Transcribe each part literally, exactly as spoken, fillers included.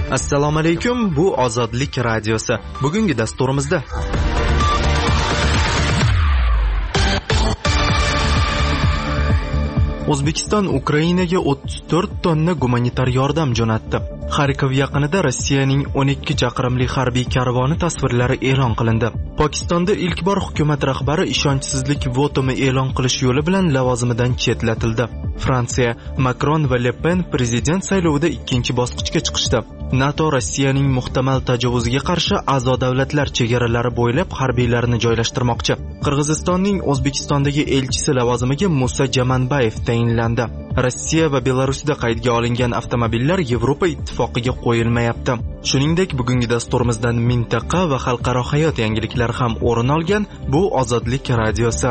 Assalomu alaykum, bu Ozodlik radiosi. Bugungi dasturimizda O'zbekiston Ukrainaga o'ttiz to'rt tonna gumanitar yordam jo'natdi. Xarkov yaqinida Rossiyaning o'n ikki chaqirimli harbiy karvoni tasvirlari e'lon qilindi. Pokistonda ilk bor hukumat rahbari ishonchsizlik votumi e'lon qilish yo'li bilan lavozimidan chetlatildi. Fransiya Makron va Le Pen prezident saylovida ikkinchi bosqichga chiqishdi. NATO Rossiyaning muhtamal tajovuziga qarshi a'zo davlatlar chegaralari bo'ylab harbiylarini joylashtirmoqchi. Qirg'izistonning O'zbekistondagi elchisi lavozimiga Musa Jamanbayev tayinlandi. Rossiya va Belarusda qaydga olingan avtomobillar Yevropa ittifoqiga qo'yilmayapti. Shuningdek, bugungi dasturimizdan mintaqa va xalqaro hayot yangiliklari ham o'rin olgan. Bu Ozodlik radiosi.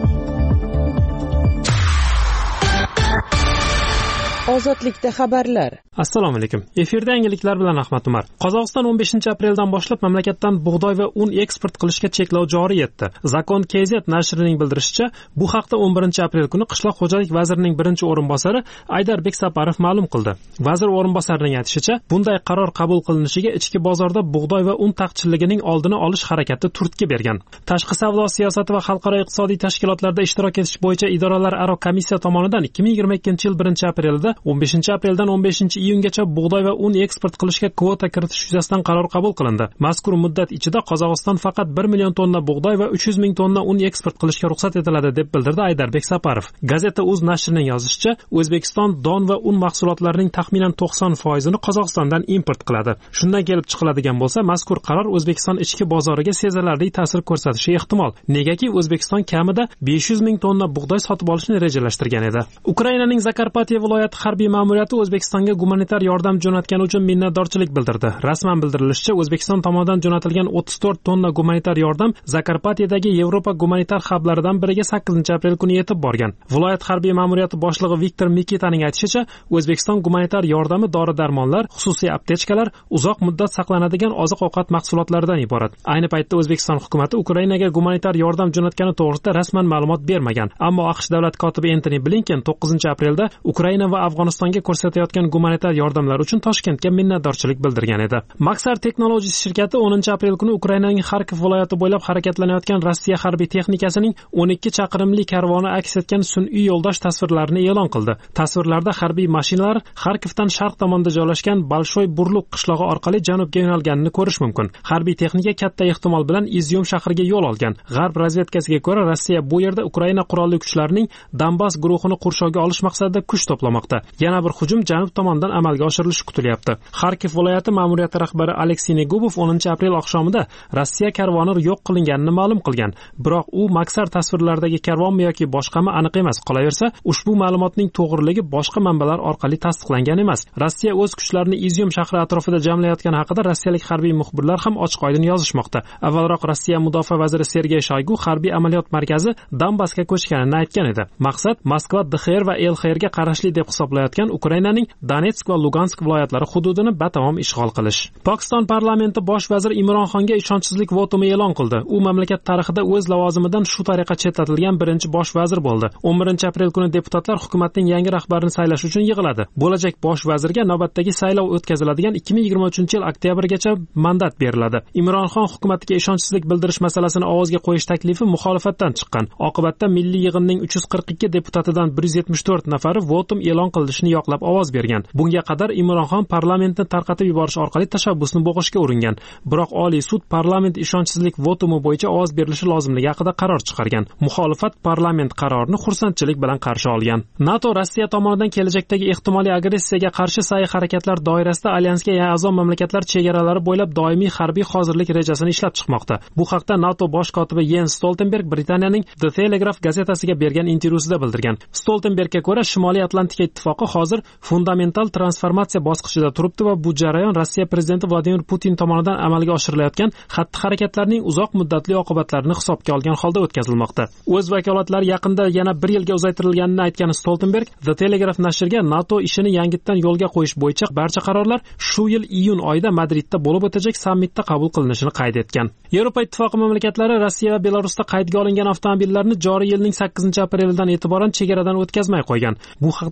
Ozodlikda xabarlar. Assalomu alaykum. Efirda yangiliklar bilan Ahmad Umar. Qozog'iston o'n beshinchi apreldan boshlab mamlakatdan bug'doy va un eksport qilishga cheklov joriy etdi. Zakon K Z nashrining bildirishicha, bu haqda o'n birinchi aprel kuni Qishloq xo'jalik vazirining birinchi o'rinbosari Aydarbek Saparov ma'lum qildi. Vazir o'rinbosarining aytishicha, bunday qaror qabul qilinishiga ichki bozorda bug'doy va un taqchilligining oldini olish harakati turtki bergan. Tashqi savdo siyosati va xalqaro iqtisodiy tashkilotlarda ishtirok etish bo'yicha idoralararo komissiya tomonidan ikki ming yigirma ikkinchi yil birinchi aprelda o'n beshinchi apreldan o'n beshinchi iyungacha bug'doy va un eksport qilishga kvota kiritish yuzasidan qaror qabul qilindi. Mazkur muddat ichida Qozog'iston faqat bir million tonna bug'doy va uch yuz ming tonna un eksport qilishga ruxsat etiladi deb bildirdi Aydarbek Saparov. Gazeta uz nashrining yozishicha, O'zbekiston don va un mahsulotlarining taxminan to'qson foizini Qozog'istondan import qiladi. Shundan kelib chiqiladigan bo'lsa, mazkur qaror O'zbekiston ichki bozoriga sezilarli ta'sir ko'rsatishi ehtimol. Negaki O'zbekiston kamida besh yuz ming tonna bug'doy sotib olishni rejalashtirgan edi. Ukrainaning Zakarpatiya viloyati harbiy ma'muriyati O'zbekistonga gumanitar yordam jo'natgani uchun minnatdorchilik bildirdi. Rasman bildirilishicha, O'zbekiston tomonidan jo'natilgan o'ttiz to'rt tonna gumanitar yordam Zakarpatiyadagi Yevropa gumanitar hablaridan biriga sakkizinchi aprel kuni yetib borgan. Viloyat harbiy ma'muriyati boshlig'i Viktor Mikitaning aytishicha, O'zbekiston gumanitar yordami dori-darmonlar, xususiy aptechkalar, uzoq muddat saqlanadigan oziq-ovqat mahsulotlaridan iborat. Ayni paytda O'zbekiston hukumatı Ukrainaga gumanitar yordam jo'natgani to'g'risida rasman ma'lumot bermagan. Ammo AQSh davlat kotibi Antony Blinken to'qqizinchi aprelda Ukraina va Afg'onistonga ko'rsatayotgan gumanitar yordamlar uchun Toshkentga minnatdorchilik bildirgan edi. Maxar Technologies shirkati o'ninchi aprel kuni Ukrainaning Xarkov viloyati bo'ylab harakatlanayotgan Rossiya harbiy texnikasining o'n ikki chaqirimli karvoni aks etgan sun'iy yo'ldosh tasvirlarini e'lon qildi. Tasvirlarda harbiy mashinalar Xarkovdan sharq tomonda joylashgan Balshoy Burluq qishlog'i orqali janubga yo'nalganini ko'rish mumkin. Harbiy texnika katta ehtimol bilan Izyum shahriga yo'l olgan. G'arb razvedkasiga ko'ra, Rossiya bu yerda Ukraina qurolli kuchlarining Donbass guruhini qurshovga olish maqsadida kuch to'plamoqda. Yana bir hujum janub tomonidan amalga oshirilishi kutilyapti. Xarkov viloyati ma'muriyati rahbari Aleksey Negubov o'ninchi aprel oqshomida Rossiya karvoni yo'q qilinganini ma'lum qilgan. Biroq u Maxar tasvirlaridagi karvonmi yoki boshqami aniq emas. Qolaversa, ushbu ma'lumotning to'g'riligi boshqa manbalar orqali tasdiqlangan emas. Rossiya o'z kuchlarini Izyum shahri atrofida jamlayotgani haqida rossiyalik harbiy muxbirlar ham ochiq-oydin yozishmoqda. Avvalroq Rossiya mudofaa vaziri Sergey Shoygu harbiy amaliyot markazi Donbassga ko'chganini aytgan edi. Maqsad Moskva D X R va L X R ga qarashli deb hisoblayotgan Ukrainaning Donetsk va Lugansk viloyatlari hududini batamom ishg'ol qilish. Pokiston parlamenti bosh vazir Imron Xonga ishonchsizlik votumi e'lon qildi. U mamlakat tarixida o'z lavozimidan shu tariqa chetlatilgan birinchi bosh vazir bo'ldi. o'n birinchi aprel kuni deputatlar hukumatning yangi rahbarini saylash uchun yig'iladi. Bo'lajak bosh vazirga navbatdagi saylov o'tkaziladigan ikki ming yigirma uchinchi yil oktyabrgacha mandat beriladi. Imron Xon hukumatiga ishonchsizlik bildirish masalasini ovozga qo'yish taklifi muxolifatdan chiqqan. Oqibatda milliy yig'inning uch yuz qirq ikki deputatidan bir yuz yetmish to'rt nafari votum e'lon qilinishini yoqlab ovoz bergan. Bunga qadar Imron Xon parlamentni tarqatib yuborish orqali tashabbusni bo'g'ishga uringan. Biroq Oliy sud parlament ishonchsizlik votumi bo'yicha ovoz berilishi lozimligi haqida qaror chiqargan. Muxolifat parlament qarorini xursandchilik bilan qarshi olgan. NATO Rossiya tomonidan kelajakdagi ehtimoliy agressiyaga qarshi sa'y-harakatlar doirasida alyansga a'zo mamlakatlar chegaralari bo'ylab doimiy harbiy hozirlik rejasini ishlab chiqmoqda. Bu haqda NATO bosh kotibi Jens Stoltenberg Britaniyaning The Telegraph gazetasiga bergan intervyusida bildirgan. Stoltenbergga ko'ra, Shimoliy Atlantika ittifoqi hozir fundamental transformatsiya bosqichida turibdi va bu jarayon Rossiya prezidenti Vladimir Putin tomonidan amalga oshirilayotgan xatti-harakatlarning uzoq muddatli oqibatlarini hisobga olgan holda o'tkazilmoqda. O'z vakolatlari yaqinda yana bir yilga uzaytirilganini aytgan Stoltenberg The Telegraph nashriga NATO ishini yangitdan yo'lga qo'yish bo'yicha barcha qarorlar shu yil iyun oyida Madridda bo'lib o'tajak sammitda qabul qilinishini qayd etgan. Yevropa ittifoqi mamlakatlari Rossiya va Belarusda qaydga olingan avtomobillarni joriy yilning sakkizinchi aprelidan e'tiboran chegaradan o'tkazmay qo'ygan. Bu haqda Rossiya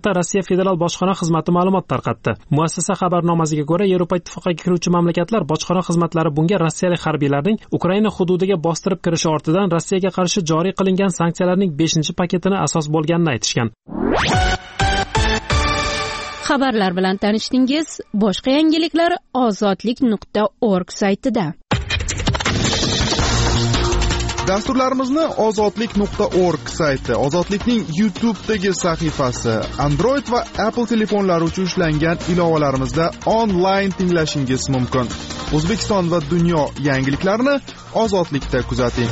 federal bojxona xizmati ma'lumot tarqatdi. Muassasa xabarnomasiga ko'ra, Yevropa ittifoqiga kiruvchi mamlakatlar bojxona xizmatlari bunga rossiyalik harbiylarning Ukraina hududiga bostirib kirishi ortidan Rossiyaga qarshi joriy qilingan sanksiyalarning beshinchi paketini asos bo'lganini aytishgan. Xabarlar bilan tanishdingiz. Boshqa yangiliklar ozodlik nuqta org saytida. Dasturlarimizni ozodlik nuqta org sayti, Ozodlikning YouTube'dagi sahifasi, Android va Apple telefonlari uchun ishlangan ilovalarimizda onlayn tinglashingiz mumkin. O'zbekiston va dunyo yangiliklarini Ozodlikda kuzating.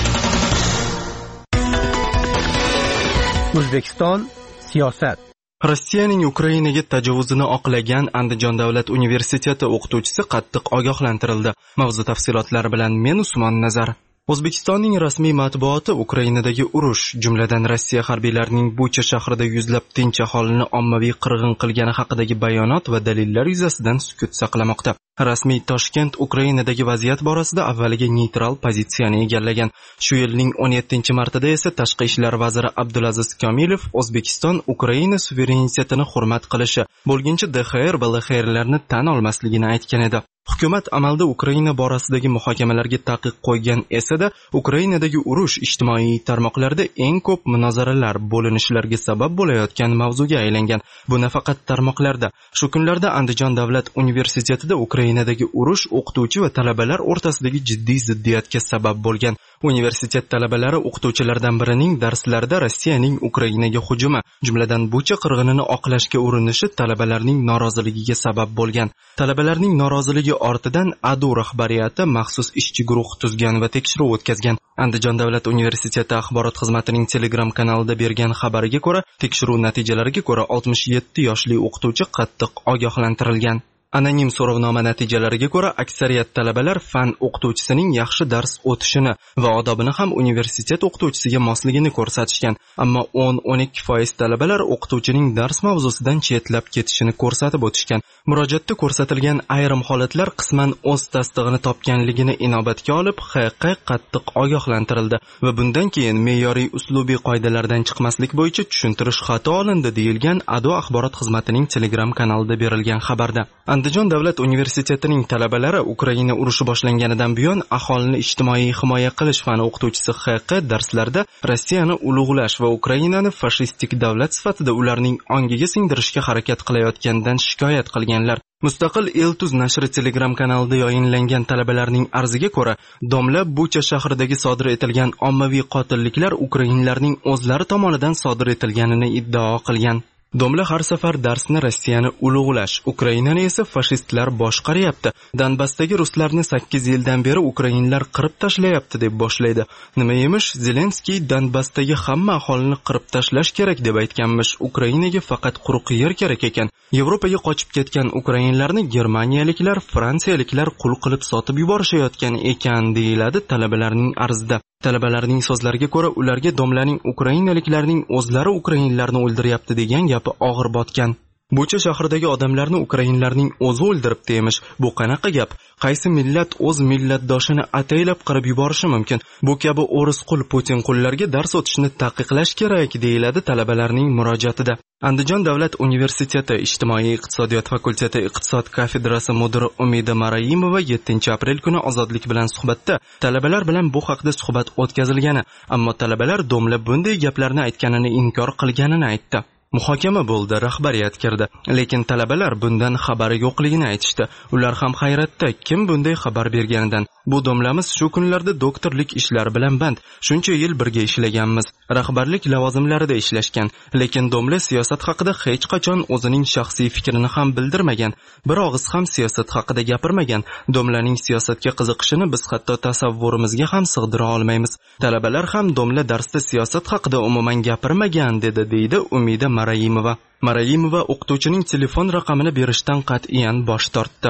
O'zbekiston siyosat. Rossiyaning Ukrainaga tajovuzini oqlagan Andijon davlat universiteti o'qituvchisi qattiq ogohlantirildi. Mavzu tafsilotlari bilan men Usmon Nazar. O'zbekistonning rasmiy matbuoti Ukrainadagi urush, jumladan Rossiya harbiylarining Bucha shahrida yuzlab tinch aholini ommaviy qirg'in qilgani haqidagi bayonot va dalillar yuzasidan sukut saqlamoqda. Rasmiy Toshkent Ukrainadagi vaziyat borasida avvaliga neytral pozitsiyani egallagan. Shu yilning o'n yettinchi martida esa Tashqi ishlar vaziri Abdulaziz Komilov O'zbekiston Ukraina suverenitetini hurmat qilishi, bo'lgincha D X R, B L X R'larni tan olmasligini aytgan edi. Hukumat amalda Ukraina borasidagi muhokamalarga taqiq qo'ygan esa-da, Ukrainadagi urush ijtimoiy tarmoqlarda eng ko'p munozaralar, bo'linishlarga sabab bo'layotgan mavzuga aylangan. Bu nafaqat tarmoqlarda. Shu kunlarda Andijon davlat universitetida Ukrainadagi urush o'qituvchi va talabalar o'rtasidagi jiddiy ziddiyatga sabab bo'lgan. Universitet talabalari o'qituvchilardan birining darslarida Rossiyaning Ukrainaga hujumi, jumladan Bucha qirg'inini oqlashga urinishi talabalarning noroziligiga sabab bo'lgan. Talabalarning noroziligi ortidan A D U rahbariyati maxsus ishchi guruh tuzgan va tekshiruv o'tkazgan. Andijon davlat universiteti axborot xizmatining Telegram kanalida bergan xabariga ko'ra, tekshiruv natijalariga ko'ra oltmish yetti yoshli o'qituvchi qattiq ogohlantirilgan. Anonim so'rovnoma natijalariga ko'ra, aksariyat talabalar fan o'qituvchisining yaxshi dars o'tishini va odobini ham universitet o'qituvchisiga mosligini ko'rsatishgan. Ammo o'n o'n ikki foiz talabalar o'qituvchining dars mavzusidan chetlab ketishini ko'rsatib o'tishgan. Murojaatda ko'rsatilgan ayrim holatlar qisman o'z tasdig'ini topganligini inobatga olib, X Q qattiq ogohlantirildi va bundan keyin me'yoriy uslubiy qoidalardan chiqmaslik bo'yicha tushuntirish xati olindi, deyilgan A D U axborot xizmatining Telegram kanalida berilgan xabarda. Andijon davlat universitetining talabalari Ukraina urushi boshlanganidan buyon aholini ijtimoiy himoya qilish fani o'qituvchisi X Q darslarda Rossiyani ulug'lash va Ukrainani fashistik davlat sifatida ularning ongiga singdirishga harakat qilayotganidan shikoyat qilganlar. Mustaqil Eltuz nashri Telegram kanalida yayinlangan talabalarning arziga ko'ra, domla Bucha shahridagi sodir etilgan ommaviy qotilliklar ukrainlarning o'zlari tomonidan sodir etilganini iddao qilgan. Domla har safar darsni Rossiyani ulug'lash, Ukrainani esa fashistlar boshqaryapti. Donbassdagi ruslarni sakkiz yildan beri ukrainlar qirib tashlayapti deb boshlaydi. Nima emish, Zelenskiy Donbassdagi hamma aholini qirib tashlash kerak deb aytganmish. Ukrainaga faqat quruq yer kerak ekan. Yevropaga qochib ketgan ukrainlarni germaniyaliklar, fransiyaliklar qul qilib sotib yuborishayotgan ekan, deyiladi talabalarning arzida. Talabalarning so'zlariga ko'ra, ularga domlaning ukrainaliklarning o'zlari ukrainlarni o'ldiryapti degan gapi og'ir botgan. Bucha shahridagi odamlarni ukrainlarning o'zi o'ldiribdi emish. Bu qanaqa gap? Qaysi millat o'z millatdoshini ataylab qirib yuborishi mumkin? Bu kabi o'ris qul Putin qullarga dars o'tishni taqiqlash kerak, deyiladi talabalarning murojaatida. Andijon davlat universiteti ijtimoiy iqtisodiyot fakulteti iqtisod kafedrasi mudiri Umida Marayimova yettinchi aprel kuni Ozodlik bilan suhbatda talabalar bilan bu haqda suhbat o'tkazilgani, ammo talabalar domla bunday gaplarni aytganini inkor qilganini aytdi. Muhokama bo'ldi, rahbariyat kirdi, lekin talabalar bundan xabari yo'qligini aytishdi. Ular ham hayratda, kim bunday xabar berganidan. Bu domlamiz shu kunlarda doktorlik ishlari bilan band. Shuncha yil birga ishlaganmiz, rahbarlik lavozimlarida ishlashgan, lekin domla siyosat haqida hech qachon o'zining shaxsiy fikrini ham bildirmagan. Bir og'iz ham siyosat haqida gapirmagan. Domlaning siyosatga qiziqishini biz hatto tasavvurimizga ham sig'dira olmaymiz. Talabalar ham domla darsda siyosat haqida umuman gapirmagan, dedi, deydi Umida Marayimova. Marayimova o'qituvchining telefon raqamini berishdan qat'iyan bosh tortdi.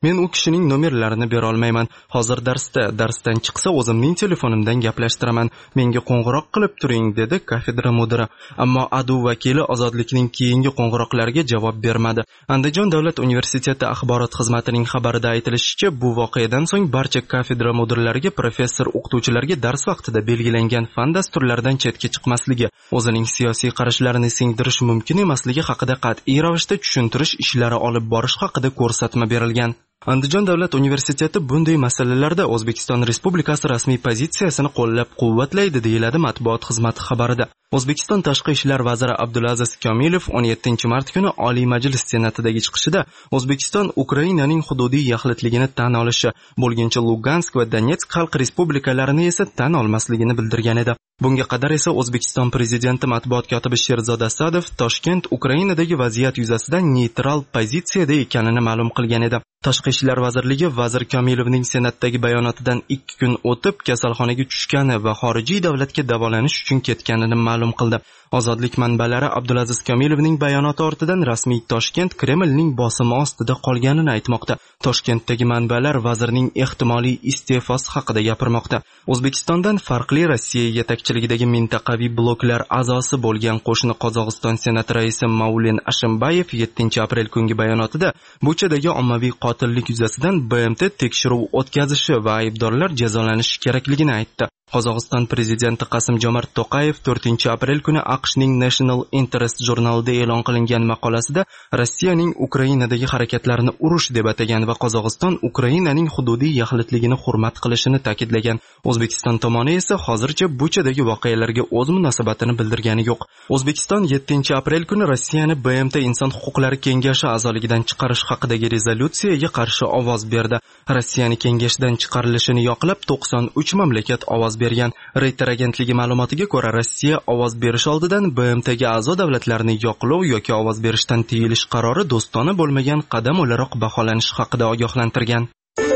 Men u kishining nomerlarini bera olmayman. Hozir darsda, darsdan chiqsa o'zimning telefonimdan gaplashtiraman. Menga qo'ng'iroq qilib turing, dedi kafedra mudiri. Ammo A D U vakili ozodlikning keyingi qo'ng'iroqlariga javob bermadi. Andijon davlat universiteti axborot xizmatining xabarida aytilishicha, bu voqeadan so'ng barcha kafedra mudirlariga professor o'qituvchilarga dars vaqtida belgilangan fan dasturlaridan chetga chiqmasligi, o'zining siyosiy qarashlarini singdirish mumkin emasligi haqida qat'iy ravishda tushuntirish ishlari olib borish haqida ko'rsatma berilgan. Andijon davlat universiteti bunday masalalarda O'zbekiston Respublikasi rasmiy pozitsiyasini qo'llab-quvvatlaydi, deyiladi matbuot xizmati xabarida. O'zbekiston Tashqi ishlar vaziri Abdulaziz Komilov o'n yettinchi mart kuni Oliy Majlis Senatidagi chiqishida O'zbekiston Ukrainaning hududiy yaxlitligini tan olishi, bo'lgancha Lugansk va Donetsk xalq respublikalarini esa tan olmasligini bildirgan edi. Bunga qadar esa O'zbekiston prezidenti matbuot kotibi Sherzod Asadov Toshkent Ukrainadagi vaziyat yuzasidan neytral pozitsiyada ekanini ma'lum qilgan edi. Tashqi ishlar vazirligi vazir Komilovning Senatdagi bayonotidan ikki kun o'tib kasalxonaga tushgani va xorijiy davlatga davolanish uchun ketganini ma'lum qildi. Ozodlik manbalari Abdulaziz Komilovning bayonoti ortidan rasmiy Toshkent Kremlning bosimi ostida qolganini aytmoqda. Toshkentdagi manbalar vazirning ehtimoliy iste'fosi haqida gapirmoqda. O'zbekistondan farqli Rossiya yetakchiligidagi mintaqaviy bloklar a'zosi bo'lgan qo'shni Qozog'iston Senati raisi Maulen Ashimbayev yettinchi aprel kungi bayonotida Buchadagi ommaviy qotillik yuzasidan B M T tekshiruv o'tkazishi va aybdorlar jazolanishi kerakligini aytdi. Qozog'iston prezidenti Qasim-Jomart To'qayev to'rtinchi aprel kuni AQShning National Interest jurnalida e'lon qilingan maqolasida Rossiyaning Ukrainadagi harakatlarini urush deb atagan va Qozog'iston Ukrainaning hududiy yaxlitligini hurmat qilishini ta'kidlagan. O'zbekiston tomoni esa hozircha Buchadagi voqealarga o'z munosabatini bildirgani yo'q. O'zbekiston yettinchi aprel kuni Rossiyani B M T Inson huquqlari kengashi a'zoligidan chiqarish haqidagi rezolyutsiyaga qarshi ovoz berdi. Rossiyani kengashdan chiqarilishini yoqlab to'qson uch mamlakat ovoz bergan. Reuters agentligi ma'lumotiga ko'ra, Rossiya ovoz berish oldidan B M Tga a'zo davlatlarni yoqlov yoki ovoz berishdan tiyilish qarori do'stona bo'lmagan qadam o'laroq baholanishi haqida ogohlantirgan.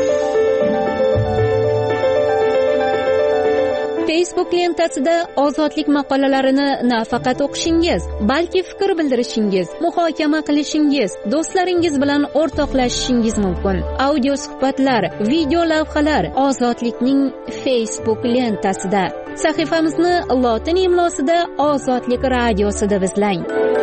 Facebook lentasida ozodlik maqolalarini nafaqat o'qishingiz, balki fikr bildirishingiz, muhokama qilishingiz, do'stlaringiz bilan o'rtoqlashishingiz mumkin. Audio suhbatlar, video lavhalar Ozodlikning Facebook lentasida. Sahifamizni lotin imlosida Ozodlik radiosi deb izlang.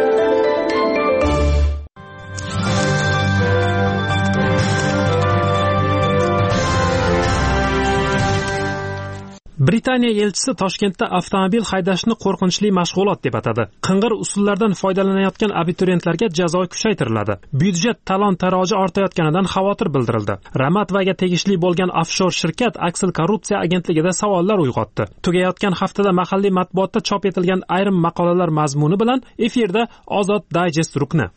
Britaniya elchisi Toshkentda avtomobil haydashni qo'rqinchli mashg'ulot deb atadi. Qing'ir usullardan foydalanayotgan abituriyentlarga jazo kuchaytiriladi. Byudjet talon-taroji ortayotganidan xavotir bildirildi. Ramatvaga tegishli bo'lgan offshor shirkat Axel korrupsiya agentligida savollar uyg'otdi. Tugayotgan haftada mahalliy matbuotda chop etilgan ayrim maqolalar mazmuni bilan efirda Ozod Digest rukni.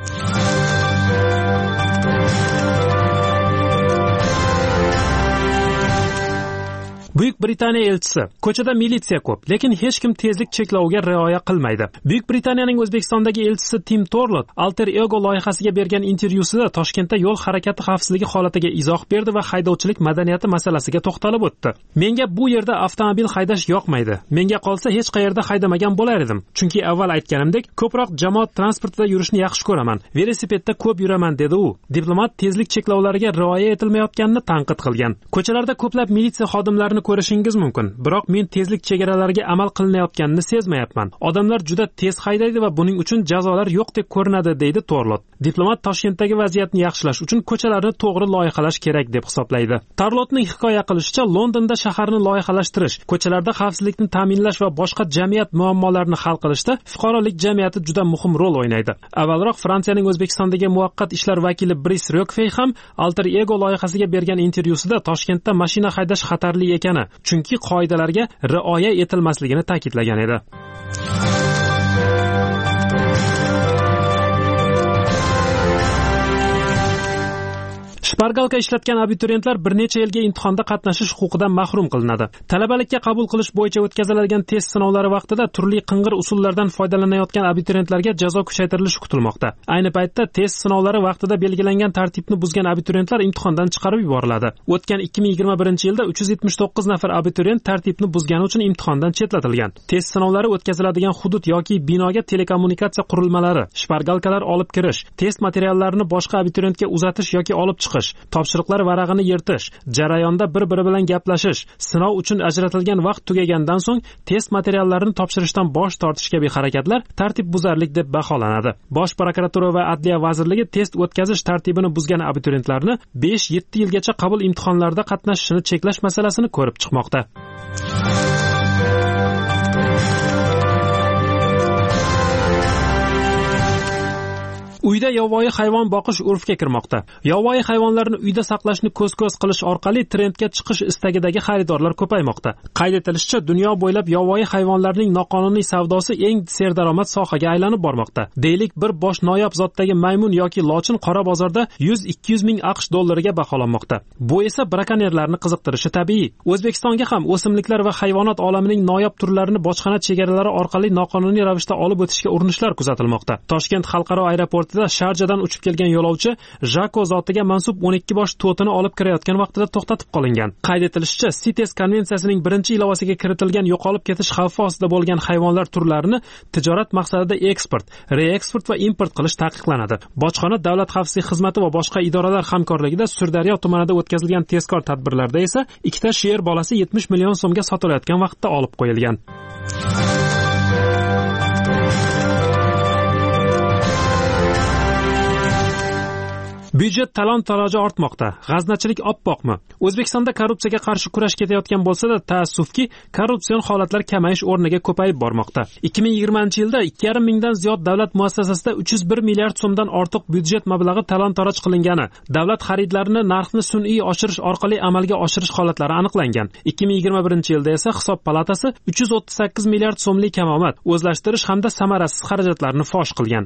Buyuk Britaniya elchisi: ko'chada militsiya ko'p, lekin hech kim tezlik cheklaviga rioya qilmaydi. Buyuk Britaniyaning O'zbekistondagi elchisi Tim Torlot Alter Ego loyihasiga bergan intervyusida Toshkentda yo'l harakati xavfsizligi holatiga izoh berdi va haydovchilik madaniyati masalasiga to'xtalib o'tdi. Menga bu yerda avtomobil haydash yoqmaydi. Menga qolsa hech qayerda haydamagan bo'lar edim. Chunki avval aytganimdek, ko'proq jamoat transportida yurishni yaxshi ko'raman. Velosipedda ko'p yuraman, dedi u. Diplomat tezlik cheklovlariga rioya etilmayotganini tanqid qilgan. Ko'chalarda ko'plab militsiya xodimlarini ko'rishingiz mumkin, biroq men tezlik chegaralariga amal qilinayotganini sezmayapman. Odamlar juda tez haydaydi va buning uchun jazolar yo'qdek ko'rinadi, deydi Torlot. Diplomat Toshkentdagi vaziyatni yaxshilash uchun ko'chalarni to'g'ri loyihalash kerak deb hisoblaydi. Torlotning hikoya qilishicha, Londonda shaharni loyihalashtirish, ko'chalarda xavfsizlikni ta'minlash va boshqa jamiyat muammolarini hal qilishda fuqarolik jamiyati juda muhim rol o'ynaydi. Avvalroq Fransiyaning O'zbekistondagi muvaqqat ishlar vakili Brice Roquefey ham Alter Ego loyihasiga bergan intervyusida Toshkentda mashina haydash xatarli ekan, chunki qoidalarga rioya etilmasligini ta'kidlagan edi. Shpargalka ishlatgan abituriyentlar bir necha yilga imtihonda qatnashish huquqidan mahrum qilinadi. Talabalikka qabul qilish bo'yicha o'tkaziladigan test sinovlari vaqtida turli qing'ir usullardan foydalanayotgan abituriyentlarga jazo kuchaytirilishi kutilmoqda. Ayni paytda test sinovlari vaqtida belgilangan tartibni buzgan abituriyentlar imtihondan chiqarib yuboriladi. O'tgan ikki ming yigirma birinchi yilda uch yuz yetmish to'qqiz nafar abituriyent tartibni buzgani uchun imtihondan chetlatilgan. Test sinovlari o'tkaziladigan hudud yoki binoga telekommunikatsiya qurilmalari, shpargalkalar olib kirish, test materiallarini boshqa abituriyentga uzatish yoki olib chiqish, topshiriqlar varag'ini yirtish, jarayonda bir-biri bilan gaplashish, sinov uchun ajratilgan vaqt tugagandan so'ng test materiallarini topshirishdan bosh tortish kabi harakatlar tartibbuzarlik deb baholanadi. Bosh prokuratura va Adliya vazirligi test o'tkazish tartibini buzgan abituriyentlarni besh yetti yilgacha qabul imtihonlarida qatnashishini cheklash masalasini ko'rib chiqmoqda. Uyda yovvoyi hayvon boqish urfga kirmoqda. Yovvoyi hayvonlarni uyda saqlashni ko'z-ko'z qilish orqali trendga chiqish istagidagi xaridorlar ko'paymoqda. Qayd etilishicha, dunyo bo'ylab yovvoyi hayvonlarning noqonuniy savdosi eng serdaromad sohaga aylanib bormoqda. Deylik, bir bosh noyob zotdagi maymun yoki lochin qora bozorda yuz ikki yuz ming aqsh dollariga baholanmoqda. Bu esa brakonyerlarni qiziqtirishi tabiiy. O'zbekistonga ham o'simliklar va hayvonot olamining noyob turlarini bojxona chegaralari orqali noqonuniy ravishda olib o'tishga urinishlar kuzatilmoqda. Toshkent xalqaro aeroporti Sharjadan uchib kelgan yo'lovchi Jako zotiga mansub o'n ikki bosh to'tini olib kirayotgan vaqtida to'xtatib qolingan. Qayd etilishicha, CITES konvensiyasining birinchi ilovasiga kiritilgan yo'qolib ketish xavfi ostida bo'lgan hayvonlar turlarini tijorat maqsadida eksport, reeksport va import qilish taqiqlanadi. Bojxona, davlat xavfsizlik xizmati va boshqa idoralar hamkorligida Sirdaryo tumanida o'tkazilgan tezkor tadbirlarda esa ikkita sher bolasi yetmish million so'mga sotilayotgan vaqtda olib qo'yilgan. Byudjet talon-taroji ortmoqda. G'aznachilik oppoqmi? O'zbekistonda korrupsiyaga qarshi kurash ketayotgan bo'lsa-da, taassufki, korrupsion holatlar kamayish o'rniga ko'payib bormoqda. ikki ming yigirmanchi yilda ikki yarim mingdan ziyod davlat muassasasida uch yuz bir milliard so'mdan ortiq byudjet mablag'i talon-taroj qilingani, davlat xaridlarini narxni sun'iy oshirish orqali amalga oshirish holatlari aniqlangan. ikki ming yigirma birinchi yilda esa Hisob palatasi uch yuz o'ttiz sakkiz milliard so'mlik kamomad, o'zlashtirish hamda samarasiz xarajatlarni fosh qilgan.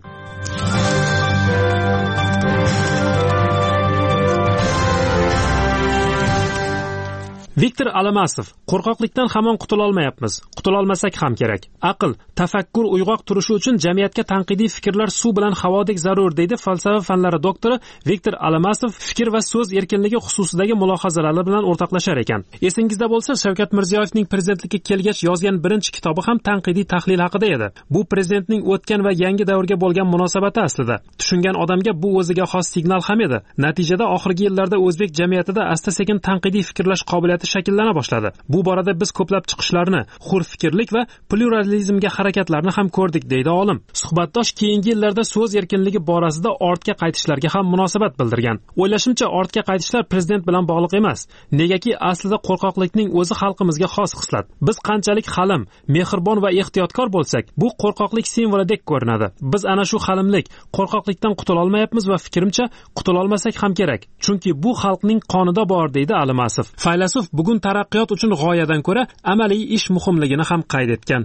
Viktor Alamasov: qo'rqoqlikdan hamon qutula olmayapmiz. Qutula olmasak ham kerak. Aql, tafakkur uyg'oq turishi uchun jamiyatga tanqidiy fikrlar suv bilan havodek zarur, deydi falsafa fanlari doktori Viktor Alamasov fikr va so'z erkinligi xususidagi mulohazalari bilan o'rtoqlashar ekan. Esingizda bo'lsa, Shavkat Mirziyoyevning prezidentlikka kelgach yozgan birinchi kitobi ham tanqidiy tahlil haqida edi. Bu prezidentning o'tgan va yangi davrga bo'lgan munosabati aslida. Tushungan odamga bu o'ziga xos signal ham edi. Natijada oxirgi yillarda o'zbek jamiyatida asta-sekin tanqidiy fikrlash qobiliyati shakllana boshladi. Bu borada biz ko'plab chiqishlarni, hurfikrlik va pluralizmga harakatlarni ham ko'rdik, deydi olim. Suhbatdosh keyingi yillarda so'z erkinligi borasida ortga qaytishlarga ham munosabat bildirgan. O'ylashimcha, ortga qaytishlar prezident bilan bog'liq emas. Negaki aslida qo'rqoqlikning o'zi xalqimizga xos xislat. Biz qanchalik halim, mehribon va ehtiyotkor bo'lsak, bu qo'rqoqlik simvolidek ko'rinadi. Biz ana shu halimlik, qo'rqoqlikdan qutula olmayapmiz va fikrimcha qutula olmasak ham kerak. Chunki bu xalqning qonida bor, deydi Alamasov. Faylasuf bugun taraqqiyot uchun g'oyadan ko'ra amaliy ish muhimligini ham qayd etgan.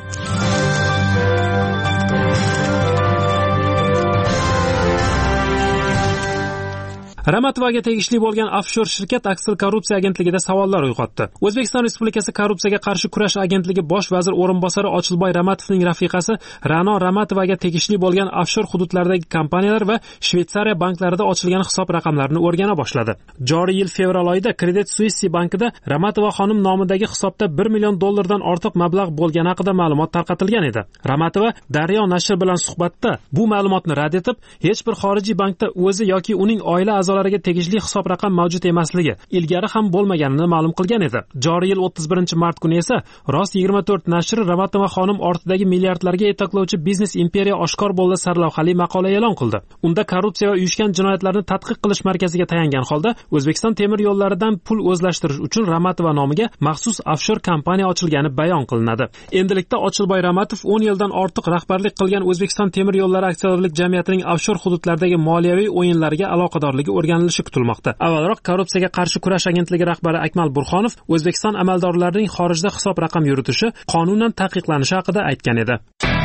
Ramatovaga tegishli bo'lgan offshor shirkat Aksil korrupsiya agentligida savollar uyg'otdi. O'zbekiston Respublikasi korrupsiyaga qarshi kurash agentligi bosh vazir o'rinbosari Ochilboy Ramatovning rafiqasi Ra'no Ramatovaga tegishli bo'lgan offshor hududlardagi kompaniyalar va Shveysariya banklarida ochilgan hisob raqamlarini o'rgana boshladi. Joriy yil fevral oyida Credit Suisse bankida Ramatova xonim nomidagi hisobda bir million dollardan ortiq mablag' bo'lgani haqida ma'lumot tarqatilgan edi. Ramatova Daryo nashri bilan suhbatda bu ma'lumotni rad etib, hech bir xorijiy bankda o'zi yoki uning oila a'zolari a'zolariga tegishli hisob raqam mavjud emasligi, ilgari ham bo'lmaganini ma'lum qilgan edi. Joriy yil o'ttiz birinchi mart kuni esa Rost yigirma to'rt nashri Ramatova xonim ortidagi milliardlarga yetaklovchi biznes imperiya oshkor bo'ldi sarlavhali maqola e'lon qildi. Unda korrupsiya va uyushgan jinoyatlarni tadqiq qilish markaziga tayangan holda O'zbekiston temir yo'llaridan pul o'zlashtirish uchun Ramatova nomiga maxsus offshor kompaniya ochilgani bayon qilinadi. Endilikda Ochilboy Ramatov o'n yildan ortiq rahbarlik qilgan O'zbekiston temir yo'llari aksiyadorlik jamiyatining offshor hududlardagi moliyaviy o'yinlariga aloqadorligi o'rganilishi kutilmoqda. Avvalroq korrupsiyaga qarshi kurash agentligi rahbari Akmal Burxonov O'zbekiston amaldorlarining xorijda hisob raqam yuritishi qonunan taqiqlanishi haqida aytgan edi.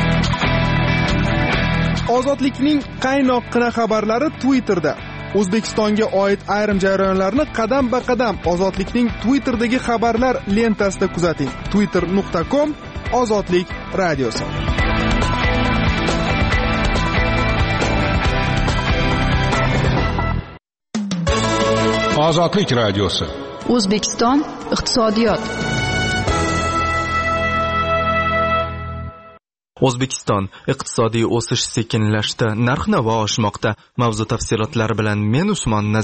Ozodlikning qaynoqqina xabarlari Twitterda. O'zbekistonga oid ayrim jarayonlarni qadam-ba-qadam Ozodlikning Twitterdagi xabarlar lentasida kuzating. twitter nuqta com Ozodlik radiosi. Ozodlik radiosi. O'zbekiston iqtisodiyot. O'zbekiston iqtisodiy o'sish sekinlashdi, narx-navo oshmoqda. Mavzu tafsilotlari bilan men Usmon Nazar.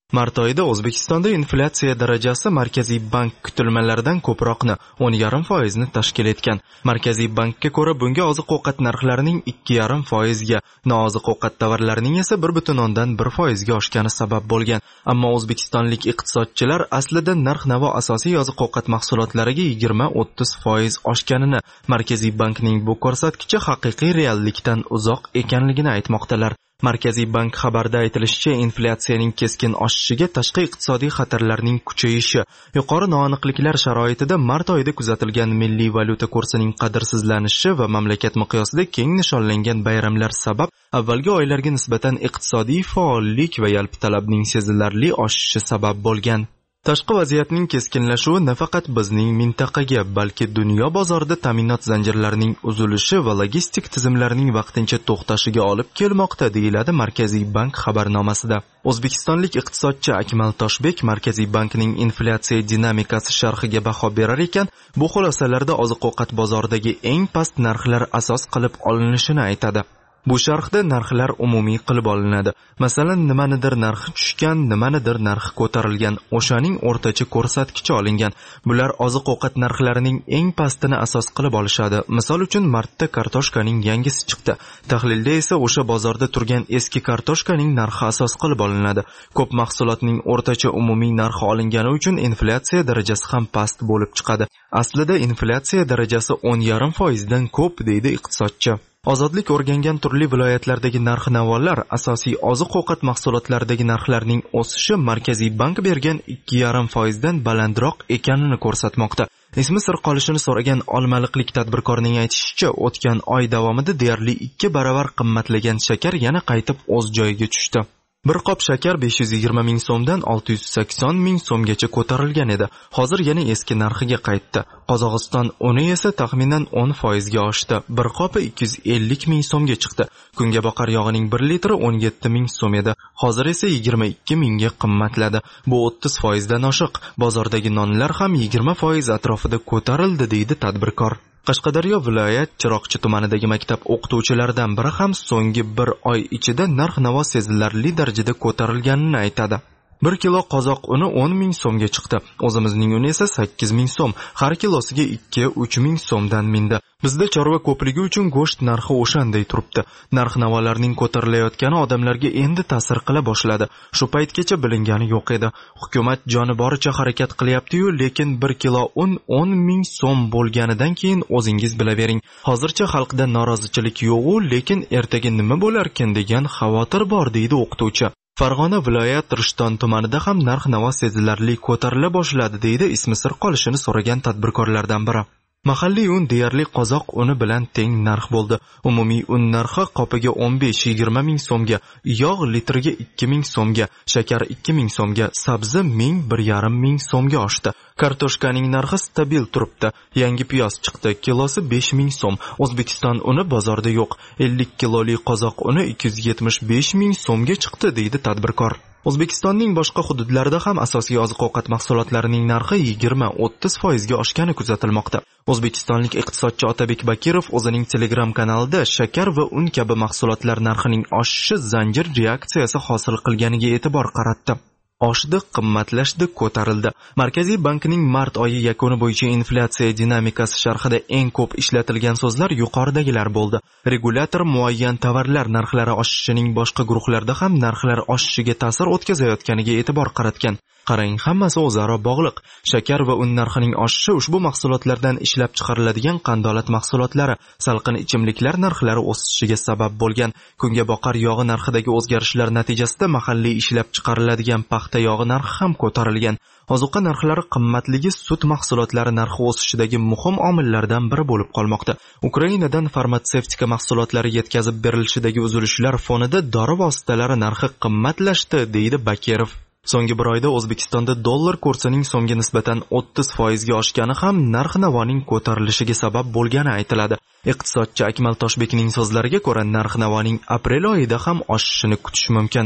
Mart oyida O'zbekistonda inflyatsiya darajasi Markaziy bank kutilmalaridan ko'proqni o'n yarim foizni tashkil etgan. Markaziy bankka ko'ra bunga oziq-ovqat narxlarining ikki yarim foizga, nooziq-ovqat tovarlarining esa bir butun o'ndan bir foizga oshgani sabab bo'lgan. Ammo o'zbekistonlik iqtisodchilar aslida narx-navo asosiy oziq-ovqat mahsulotlariga yigirma o'ttiz foiz oshganini, Markaziy bankning bu ko'rsatkichi haqiqiy reallikdan uzoq ekanligini aytmoqdalar. Markaziy bank xabarida aytilishicha, inflyatsiyaning keskin oshishiga tashqi iqtisodiy xatarlarning kuchayishi, yuqori noaniqliklar sharoitida mart oyida kuzatilgan milliy valyuta kursining qadrsizlanishi va mamlakat miqyosida keng nishonlangan bayramlar sabab avvalgi oylarga nisbatan iqtisodiy faollik va yalpi talabning sezilarli oshishi sabab bo'lgan. Tashqi vaziyatning keskinlashuvi nafaqat bizning mintaqaga, balki dunyo bozorida ta'minot zanjirlarining uzilishi va logistik tizimlarning vaqtincha to'xtashiga olib kelmoqda, deyiladi Markaziy bank xabarnomasida. O'zbekistonlik iqtisodchi Akmal Toshbek Markaziy bankning inflyatsiya dinamikasi sharhiga baho berar ekan, bu xulosalarda oziq-ovqat bozoridagi eng past narxlar asos qilib olinishini aytadi. Bu sharhda narxlar umumiy qilib olinadi. Masalan, nimanidir narxi tushgan, nimanidir narxi ko'tarilgan, o'shaning o'rtacha ko'rsatkichi olingan. Bular oziq-ovqat narxlarining eng pastini asos qilib olishadi. Misol uchun, martda kartoshkaning yangisi chiqdi. Tahlilda esa o'sha bozorda turgan eski kartoshkaning narxi asos qilib olinadi. Ko'p mahsulotning o'rtacha umumiy narxi olingani uchun inflyatsiya darajasi ham past bo'lib chiqadi. Aslida inflyatsiya darajasi o'n yarim foizdan ko'p, deydi iqtisodchi. Ozodlik o'rgangan turli viloyatlardagi narx-navolar asosiy oziq-ovqat mahsulotlaridagi narxlarning o'sishi Markaziy bank bergan ikki yarim foizdan balandroq ekanini ko'rsatmoqda. Ismi sir qolishini so'ragan olmaliqlik tadbirkorning aytishicha, o'tgan oy davomida deyarli ikki baravar qimmatlagan shakar yana qaytib o'z joyiga tushdi. Bir qop shakar besh yuz yigirma ming so'mdan olti yuz sakson ming so'mgacha ko'tarilgan edi. Hozir yana eski narxiga qaytdi. Qozog'iston uni esa taxminan o'n foizga oshdi. Bir qopi ikki yuz ellik ming so'mga chiqdi. Kunga boqar yog'ining bir litri o'n yetti ming so'm edi. Hozir esa yigirma ikki mingga qimmatladi. Bu o'ttiz foizdan oshiq. Bozordagi nonlar ham yigirma foiz atrofida ko'tarildi, deydi tadbirkor. Qashqadaryo viloyat Chiroqchi tumanidagi maktab o'qituvchilaridan biri ham so'nggi bir oy ichida narx-navo sezilarli darajada ko'tarilganini aytadi. Bir kilo qozoq uni o'n ming so'mga chiqdi. O'zimizning uni esa sakkiz ming so'm. Har kilosiga ikki uch ming so'mdan mindi. Bizda chorva ko'pligi uchun go'sht narxi o'shanday turibdi. Narx-navolarning ko'tarilayotgani odamlarga endi ta'sir qila boshladi. Shu paytgacha bilingani yo'q edi. Hukumat joni boricha harakat qilyapti-yu, lekin bir kilo un o'n ming so'm bo'lganidan keyin o'zingiz bilavering. Hozircha xalqda norozichilik yo'q-u, lekin ertaga nima bo'larkin degan xavotir bor, deydi o'qituvchi. Farg'ona viloyat Rishton tumanida ham narx-navo sezilarli ko'tarila boshladi, deydi ismi sir qolishini so'ragan tadbirkorlardan biri. Mahalliy un deyarli qozoq uni bilan teng narx bo'ldi. Umumiy un narxi qopiga o'n besh yigirma ming so'mga, yog' litriga ikki ming so'mga, shakar ikki ming so'mga, sabzi ming bir yarim ming so'mga oshdi. Kartoshkaning narxi stabil turibdi. Yangi piyoz chiqdi, kilosi besh ming so'm. O'zbekiston uni bozorda yo'q. ellik kiloli qozoq uni ikki yuz yetmish besh ming so'mga chiqdi, deydi tadbirkor. O'zbekistonning boshqa hududlarida ham asosiy oziq-ovqat mahsulotlarining narxi yigirma o'ttiz foizga oshgani kuzatilmoqda. O'zbekistonlik iqtisodchi Otabek Bakirov o'zining Telegram kanalida shakar va un kabi mahsulotlar narxining oshishi zanjir reaksiyasi hosil qilganiga e'tibor qaratdi. Oshdi, qimmatlashdi, ko'tarildi. Markaziy bankning mart oyi yakuni bo'yicha inflyatsiya dinamikasi sharhida eng ko'p ishlatilgan so'zlar yuqoridagilar bo'ldi. Regulyator muayyan tovarlar narxlari oshishining boshqa guruhlarda ham narxlar oshishiga ta'sir o'tkazayotganiga e'tibor qaratgan. Qarang, hammasi o'zaro bog'liq. Shakar va un narxining oshishi ushbu mahsulotlardan ishlab chiqariladigan qandolat mahsulotlari, salqin ichimliklar narxlari o'sishiga sabab bo'lgan. Kunga boqar yog'i narxidagi o'zgarishlar natijasida mahalliy ishlab chiqariladigan paxta yog'i narxi ham ko'tarilgan. Ozuqa narxlari qimmatligi sut mahsulotlari narxi o'sishidagi muhim omillardan biri bo'lib qolmoqda. Ukrainadan farmatsevtika mahsulotlari yetkazib berilishidagi uzilishlar fonida dori vositalari narxi qimmatlashdi, deydi Bakirov. So'nggi bir oyda O'zbekistonda dollar kursining so'mga nisbatan o'ttiz foizga oshgani ham narx-navoning ko'tarilishiga sabab bo'lgani aytiladi. Iqtisodchi Akmal Toshbekning so'zlariga ko'ra, narx-navoning aprel oyida ham oshishini kutish mumkin.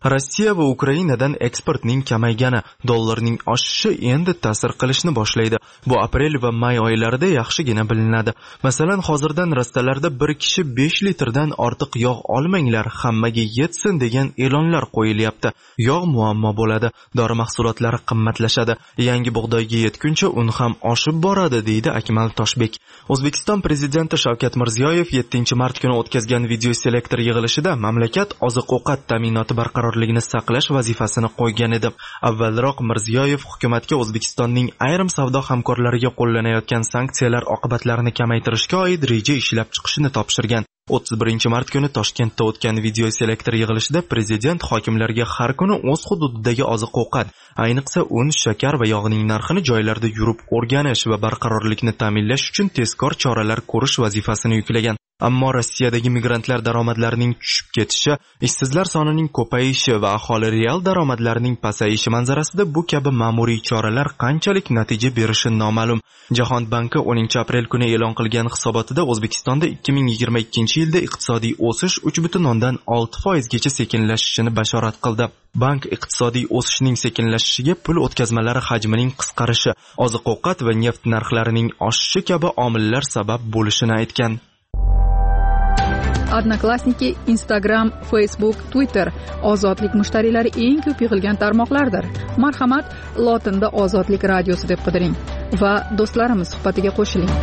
Rossiya va Ukrainadan eksportning kamaygani, dollarning oshishi endi ta'sir qilishni boshlaydi. Bu aprel va may oylarida yaxshigina bilinadi. Masalan, hozirdan rastalarda bir kishi besh litrdan ortiq yog' olmanglar, hammaga yetsin degan e'lonlar qo'yilyapti. Yog' muammo bo'ladi, dori mahsulotlari qimmatlashadi, yangi bug'doyga yetguncha un ham oshib boradi, deydi Akmal Toshbek. O'zbekiston prezidenti Shavkat Mirziyoyev yettinchi mart kuni o'tkazgan video selektor yig'ilishida mamlakat oziq-ovqat ta'minoti barqarorligini saqlash vazifasini qo'ygan edi. Avvalroq Mirziyoyev hukumatga O'zbekistonning ayrim savdo hamkorlariga qo'llanayotgan sanksiyalar oqibatlarini kamaytirishga oid reja ishlab chiqishini topshirgan. o'ttiz birinchi mart kuni Toshkentda o'tgan video selektor yig'ilishida prezident hokimlarga har kuni o'z hududidagi oziq-ovqat, ayniqsa un, shakar va yog'ning narxini joylarda yurib o'rganish va barqarorlikni ta'minlash uchun tezkor choralar ko'rish vazifasini yuklagan. Ammo Rossiyadagi migrantlar daromadlarining tushib ketishi, ishsizlar sonining ko'payishi va aholi real daromadlarining pasayishi manzarasida bu kabi ma'muriy choralar qanchalik natija berishi noma'lum. Jahon banki o'ninchi aprel kuni e'lon qilgan hisobotida O'zbekistonda ikki ming yigirma ikkinchi yilda iqtisodiy o'sish uch butun o'ndan olti foizgacha sekinlashishini bashorat qildi. Bank iqtisodiy o'sishning sekinlashishiga pul o'tkazmalari hajmining qisqarishi, oziq-ovqat va neft narxlarining oshishi kabi omillar sabab bo'lishini aytgan. Odnoklassniki, Instagram, Facebook, Twitter ozodlik mushtariylari eng ko'p yig'ilgan tarmoqlardir. Marhamat, lotinda Ozodlik radiosi deb qidiring va do'stlarimiz suhbatiga qo'shiling.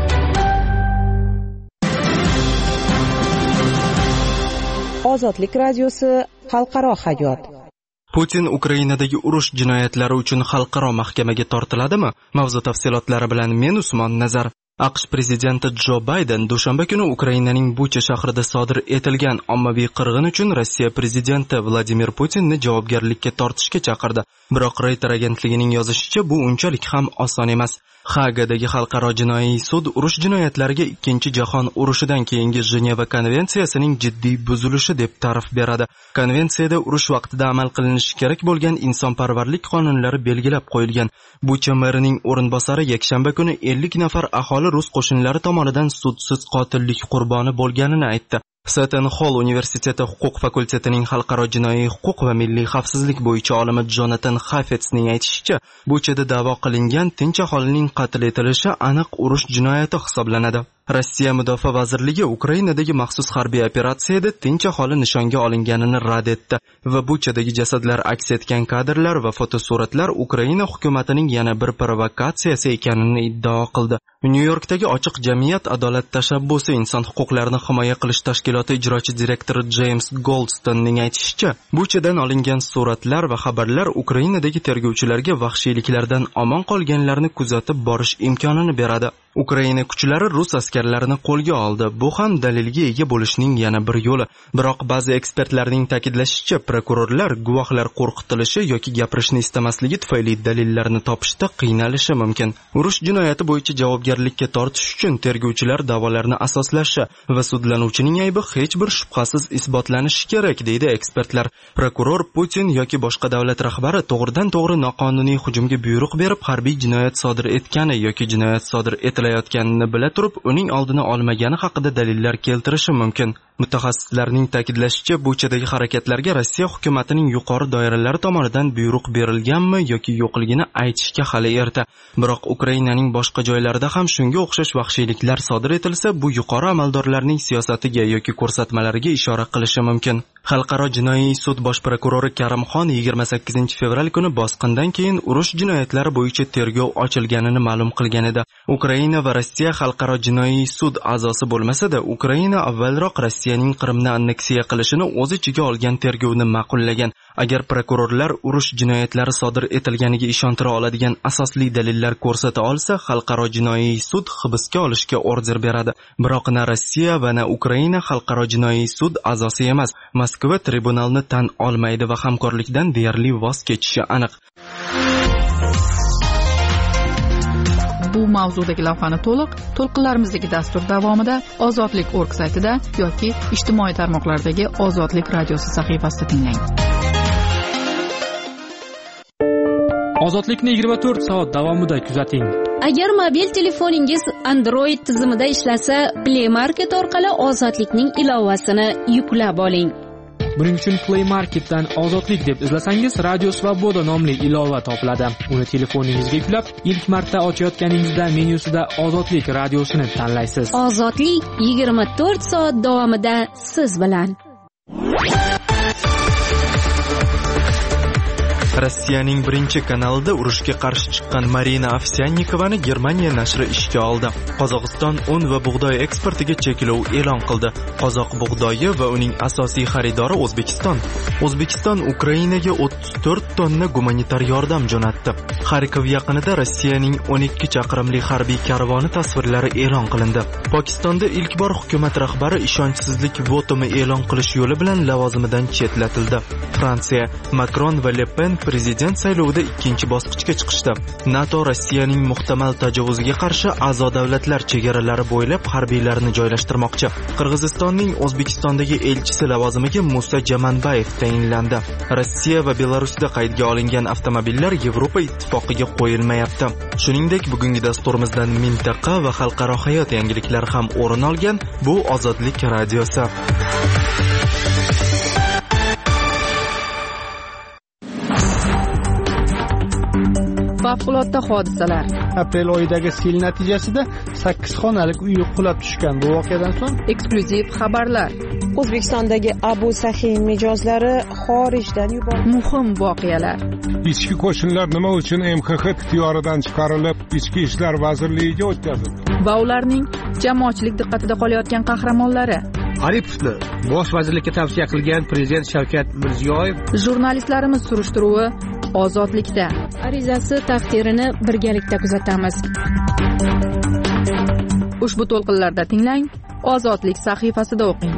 Ozodlik radiosi xalqaro hayot. Putin Ukrainadagi urush jinoyatlari uchun xalqaro mahkamaga tortiladimi? Mavzu tafsilotlari bilan men Usmon Nazar. AQSh prezidenti Jo Bayden dushanba kuni Ukrainaning Bucha shahrida sodir etilgan ommaviy qirg'in uchun Rossiya prezidenti Vladimir Putinni javobgarlikka tortishga chaqirdi. Biroq Reuters agentligining yozishicha, bu unchalik ham oson emas. Hagadagi xalqaro jinoiy sud urush jinoyatlariga ikkinchi jahon urushidan keyingi Jeneva konvensiyasining jiddiy buzilishi deb ta'rif beradi. Konvensiyada urush vaqtida amal qilinishi kerak bo'lgan insonparvarlik qonunlari belgilab qo'yilgan. Bucha merining o'rinbosari yakshanba kuni ellik nafar aholi rus qo'shinlari tomonidan sudsiz qotillik qurboni bo'lganini aytdi. Seton Hall universiteti huquq fakultetining xalqaro jinoiy huquq va milliy xavfsizlik bo'yicha olimi Jonathan Hafetsning aytishicha, Buchada da'vo qilingan tinch aholining qatl etilishi aniq urush jinoyati hisoblanadi. Rossiya Mudofaa vazirligi Ukrainadagi maxsus harbiy operatsiyada tinch aholi nishonga olinganini rad etdi va Buchadagi jasadlar aks etgan kadrlar va fotosuratlar Ukraina hukumatining yana bir provokatsiyasi ekanini iddao qildi. Nyu-Yorkdagi ochiq jamiyat adolat tashabbusi inson huquqlarini himoya qilish tashkiloti ijrochi direktori James Goldstonning aytishicha, Buchadan olingan suratlar va xabarlar Ukrainadagi tergovchilarga vahshiyliklardan omon qolganlarni kuzatib borish imkonini beradi. Ukraina kuchlari rus askarlarini qo'lga oldi. Bu ham dalilga ega bo'lishning yana bir yo'li. Biroq ba'zi ekspertlarning ta'kidlashicha, prokurorlar guvohlar qo'rqitilishi yoki gapirishni istamasligi tufayli dalillarni topishda qiynalishi mumkin. Urush jinoyati bo'yicha javobgarlikka tortish uchun tergovchilar da'volarni asoslashi va sudlanuvchining aybi hech bir shubhasiz isbotlanishi kerak, deydi ekspertlar. Prokuror Putin yoki boshqa davlat rahbari to'g'ridan-to'g'ri noqonuniy hujumga buyruq berib harbiy jinoyat sodir etgani yoki jinoyat sodir etilayotganini bila turib uning oldini olmagani haqida dalillar keltirishi mumkin. Mutaxassislarning ta'kidlashicha, Buchadagi harakatlarga Rossiya hukumatining yuqori doiralari tomonidan buyruq berilganmi yoki yo'qligini aytishga hali erta. Biroq Ukrainaning boshqa joylarida ham shunga o'xshash vahshiyliklar sodir etilsa, bu yuqori amaldorlarning siyosatiga yoki ko'rsatmalariga ishora qilishi mumkin. Xalqaro jinoiy sud bosh prokurori Karimxon yigirma sakkizinchi fevral kuni bosqindan keyin urush jinoyatlari bo'yicha tergov ochilganini ma'lum qilgan edi. Ukraina va Rossiya xalqaro jinoiy sud a'zosi bo'lmasa-da, Ukraina avvalroq Rossiyaning Qrimni anneksiya qilishini o'z ichiga olgan tergovni ma'qullagan. Agar prokurorlar urush jinoyatlari sodir etilganiga ishontira oladigan asosli dalillar ko'rsata olsa, xalqaro jinoiy sud hibsga olishga order beradi. Biroq na Rossiya va na Ukraina xalqaro jinoiy sud a'zosi emas. Moskva tribunalni tan olmaydi va hamkorlikdan deyarli voz kechishi aniq. Bu mavzudagi lavhani to'liq to'lqinlarimizdagi dastur davomida ozodlik точка org saytida yoki ijtimoiy tarmoqlardagi Ozodlik radiosi sahifasida tinglang. Ozodlikni yigirma to'rt soat davomida kuzating. Agar mobil telefoningiz Android tizimida ishlasa, Play Market orqali Ozodlikning ilovasini yuklab oling. Buning uchun Play Marketdan Ozodlik deb izlasangiz, Radio Svoboda nomli ilova topiladi. Uni telefoningizga yuklab, ilk marta ochayotganingizda menyusida Ozodlik radiosini tanlaysiz. Ozodlik yigirma to'rt soat davomida siz bilan. Rossiyaning birinchi kanalida urushga qarshi chiqqan Marina Ovsyannikovani Germaniya nashri ishga oldi. Qozog'iston un va bug'doy eksportiga cheklov e'lon qildi. Qozoq bug'doyi va uning asosiy xaridori O'zbekiston. O'zbekiston Ukrainaga o'ttiz to'rt tonna gumanitar yordam jo'natdi. Xarkov yaqinida Rossiyaning o'n ikki chaqirimli harbiy karvoni tasvirlari e'lon qilindi. Pokistonda ilk bor hukumat rahbari ishonchsizlik votumi e'lon qilish yo'li bilan lavozimidan chetlatildi. Fransiya Makron va Le Pen prezident saylovida ikkinchi bosqichga chiqishdi. NATO Rossiyaning muhtamal tajovuziga qarshi a'zo davlatlar chegaralari bo'ylab harbiylarni joylashtirmoqchi. Qirg'izistonning O'zbekistondagi elchisi lavozimiga Musa Jamanbayev tayinlandi. Rossiya va Belarusda qaydga olingan avtomobillar Yevropa ittifoqiga qo'yilmayapti. Shuningdek, bugungi dasturimizdan mintaqa va xalqaro hayot yangiliklari ham o'rin olgan. Bu Ozodlik radiosi. Favqulodda hodisalar. Aprel oyidagi sel natijasida sakkiz xonalik uy qulab tushgan. Bu voqeadan so'ng eksklyuziv xabarlar. O'zbekistondagi Abu Sahiy mijozlari xorijdan yuborildi. Muhim voqealar. Ichki qo'shinlar nima uchun M X X ixtiyoridan chiqarilib, Ichki ishlar vazirligiga o'tkazildi? Va ularning jamoatchilik diqqatida qolayotgan qahramonlari. Aripovni bosh vazirlikka tavsiya qilgan prezident Shavkat Mirziyoyev. Jurnalistlarimiz surishtiruvi Ozodlikda. Arizasi taqdirini birgalikda kuzatamiz. Ushbu to'lqinlarda tinglang, Ozodlik sahifasida o'qing.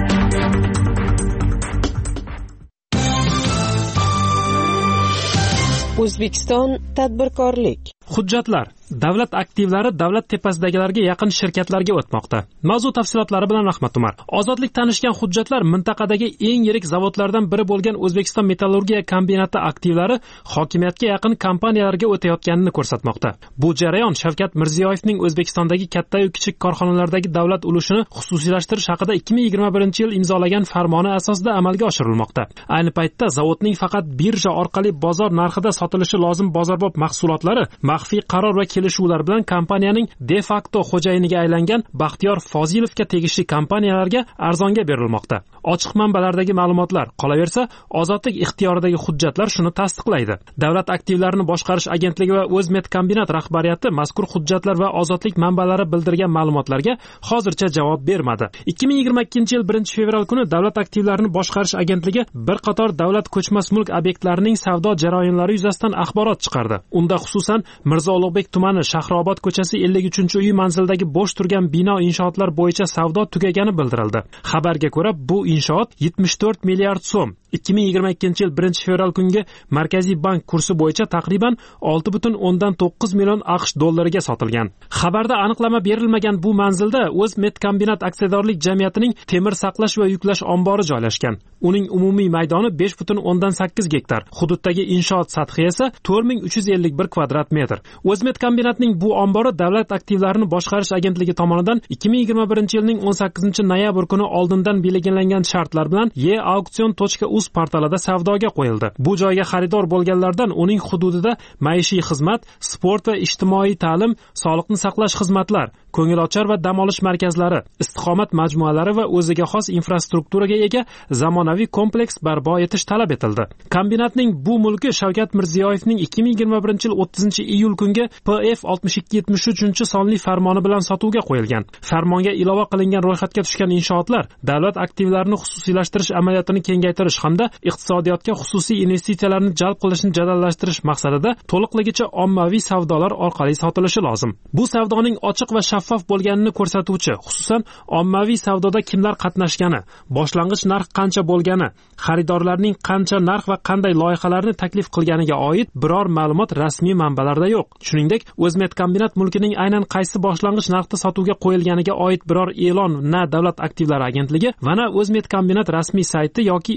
O'zbekiston tadbirkorlik. Hujjatlar davlat aktivlari davlat tepasidagilarga yaqin shirkatlarga o'tmoqda. Mavzu tafsilotlari bilan Rahmat Umar. Ozodlik tanishgan hujjatlar mintaqadagi eng yirik zavodlardan biri bo'lgan O'zbekiston metallurgiya kombinati aktivlari hokimiyatga yaqin kompaniyalarga o'tayotganini ko'rsatmoqda. Bu jarayon Shavkat Mirziyoyevning O'zbekistondagi katta va kichik korxonalardagi davlat ulushini xususiylashtirish haqida ikki ming yigirma birinchi yil imzolagan farmoni asosida amalga oshirilmoqda. Ayni paytda zavodning faqat birja orqali bozor narxida sotilishi lozim bozorbop mahsulotlari maxfiy qaror va kelishuvlar bilan kompaniyaning de facto xo'jayiniga aylangan Baxtiyor Fozilovga tegishli kompaniyalarga arzonga berilmoqda. Ochiq manbalardagi ma'lumotlar, qolaversa, Ozodlik ixtiyoridagi hujjatlar shuni tasdiqlaydi. Davlat aktivlarini boshqarish agentligi va O'zmet kombinat rahbariyati mazkur hujjatlar va Ozodlik manbalari bildirgan ma'lumotlarga hozircha javob bermadi. ikki ming yigirma ikkinchi yil birinchi fevral kuni Davlat aktivlarini boshqarish agentligi bir qator davlat ko'chmas mulk obyektlarining savdo jarayonlari yuzasidan axborot chiqardi. Unda xususan Mirzo Ulug'bek tumani Shahrobod ko'chasi ellik uchinchi uy manzilidagi bo'sh turgan bino inshootlar bo'yicha savdo tugagani bildirildi. Xabarga ko'ra, bu inshoot yetmish to'rt milliard so'm ikki ming yigirma ikkinchi yil birinchi fevral kungi Markaziy bank kursi bo'yicha taqriban olti butun o'ndan to'qqiz million AQSh dollariga sotilgan. Xabarda aniqlama berilmagan bu manzilda O'zmet kombinat aksiyadorlik jamiyatining temir saqlash va yuklash ombori joylashgan. Uning umumiy maydoni besh butun o'ndan sakkiz gektar. Hududdagi inshoot sathi esa to'rt ming uch yuz ellik bir kvadrat metr. O'zmet kombinatning bu ombori davlat aktivlarini boshqarish agentligi tomonidan ikki ming yigirma birinchi yilning o'n sakkizinchi noyabr kuni oldindan belgilangan shartlar bilan e auksion точка uz portalida savdoga qo'yildi. Bu joyga xaridor bo'lganlardan uning hududida maishiy xizmat, sport va ijtimoiy ta'lim, sog'liqni saqlash xizmatlar, ko'ngilochar va dam olish markazlari, istiqomat majmualari va o'ziga xos infrastrukturaga ega zamonaviy kompleks barpo etish talab etildi. Kombinatning bu mulki Shavkat Mirziyoyevning ikki ming yigirma birinchi yil o'ttizinchi iyul kungi P F oltmish ikki yetmish uch sonli farmoni bilan sotuvga qo'yilgan. Farmonga ilova qilingan ro'yxatga tushgan inshootlar davlat aktivlarini xususiylashtirish amaliyotini kengaytirish hamda iqtisodiyotga xususiy investitsiyalarni jalb qilishni jadallashtirish maqsadida to'liqligicha ommaviy savdolar orqali sotilishi lozim. Bu savdoning ochiq va shaffof bo'lganini ko'rsatuvchi, xususan ommaviy savdoda kimlar qatnashgani, boshlang'ich narx qancha bo'lgani, xaridorlarning qancha narx va qanday loyihalarni taklif qilganiga oid biror ma'lumot rasmiy manbalarda yo'q. Shuningdek, O'zmet kombinat mulkining aynan qaysi boshlang'ich narxda sotuvga qo'yilganiga oid biror e'lon na davlat aktivlari agentligi va na O'zmet kombinat rasmiy sayti yoki ijtimoiy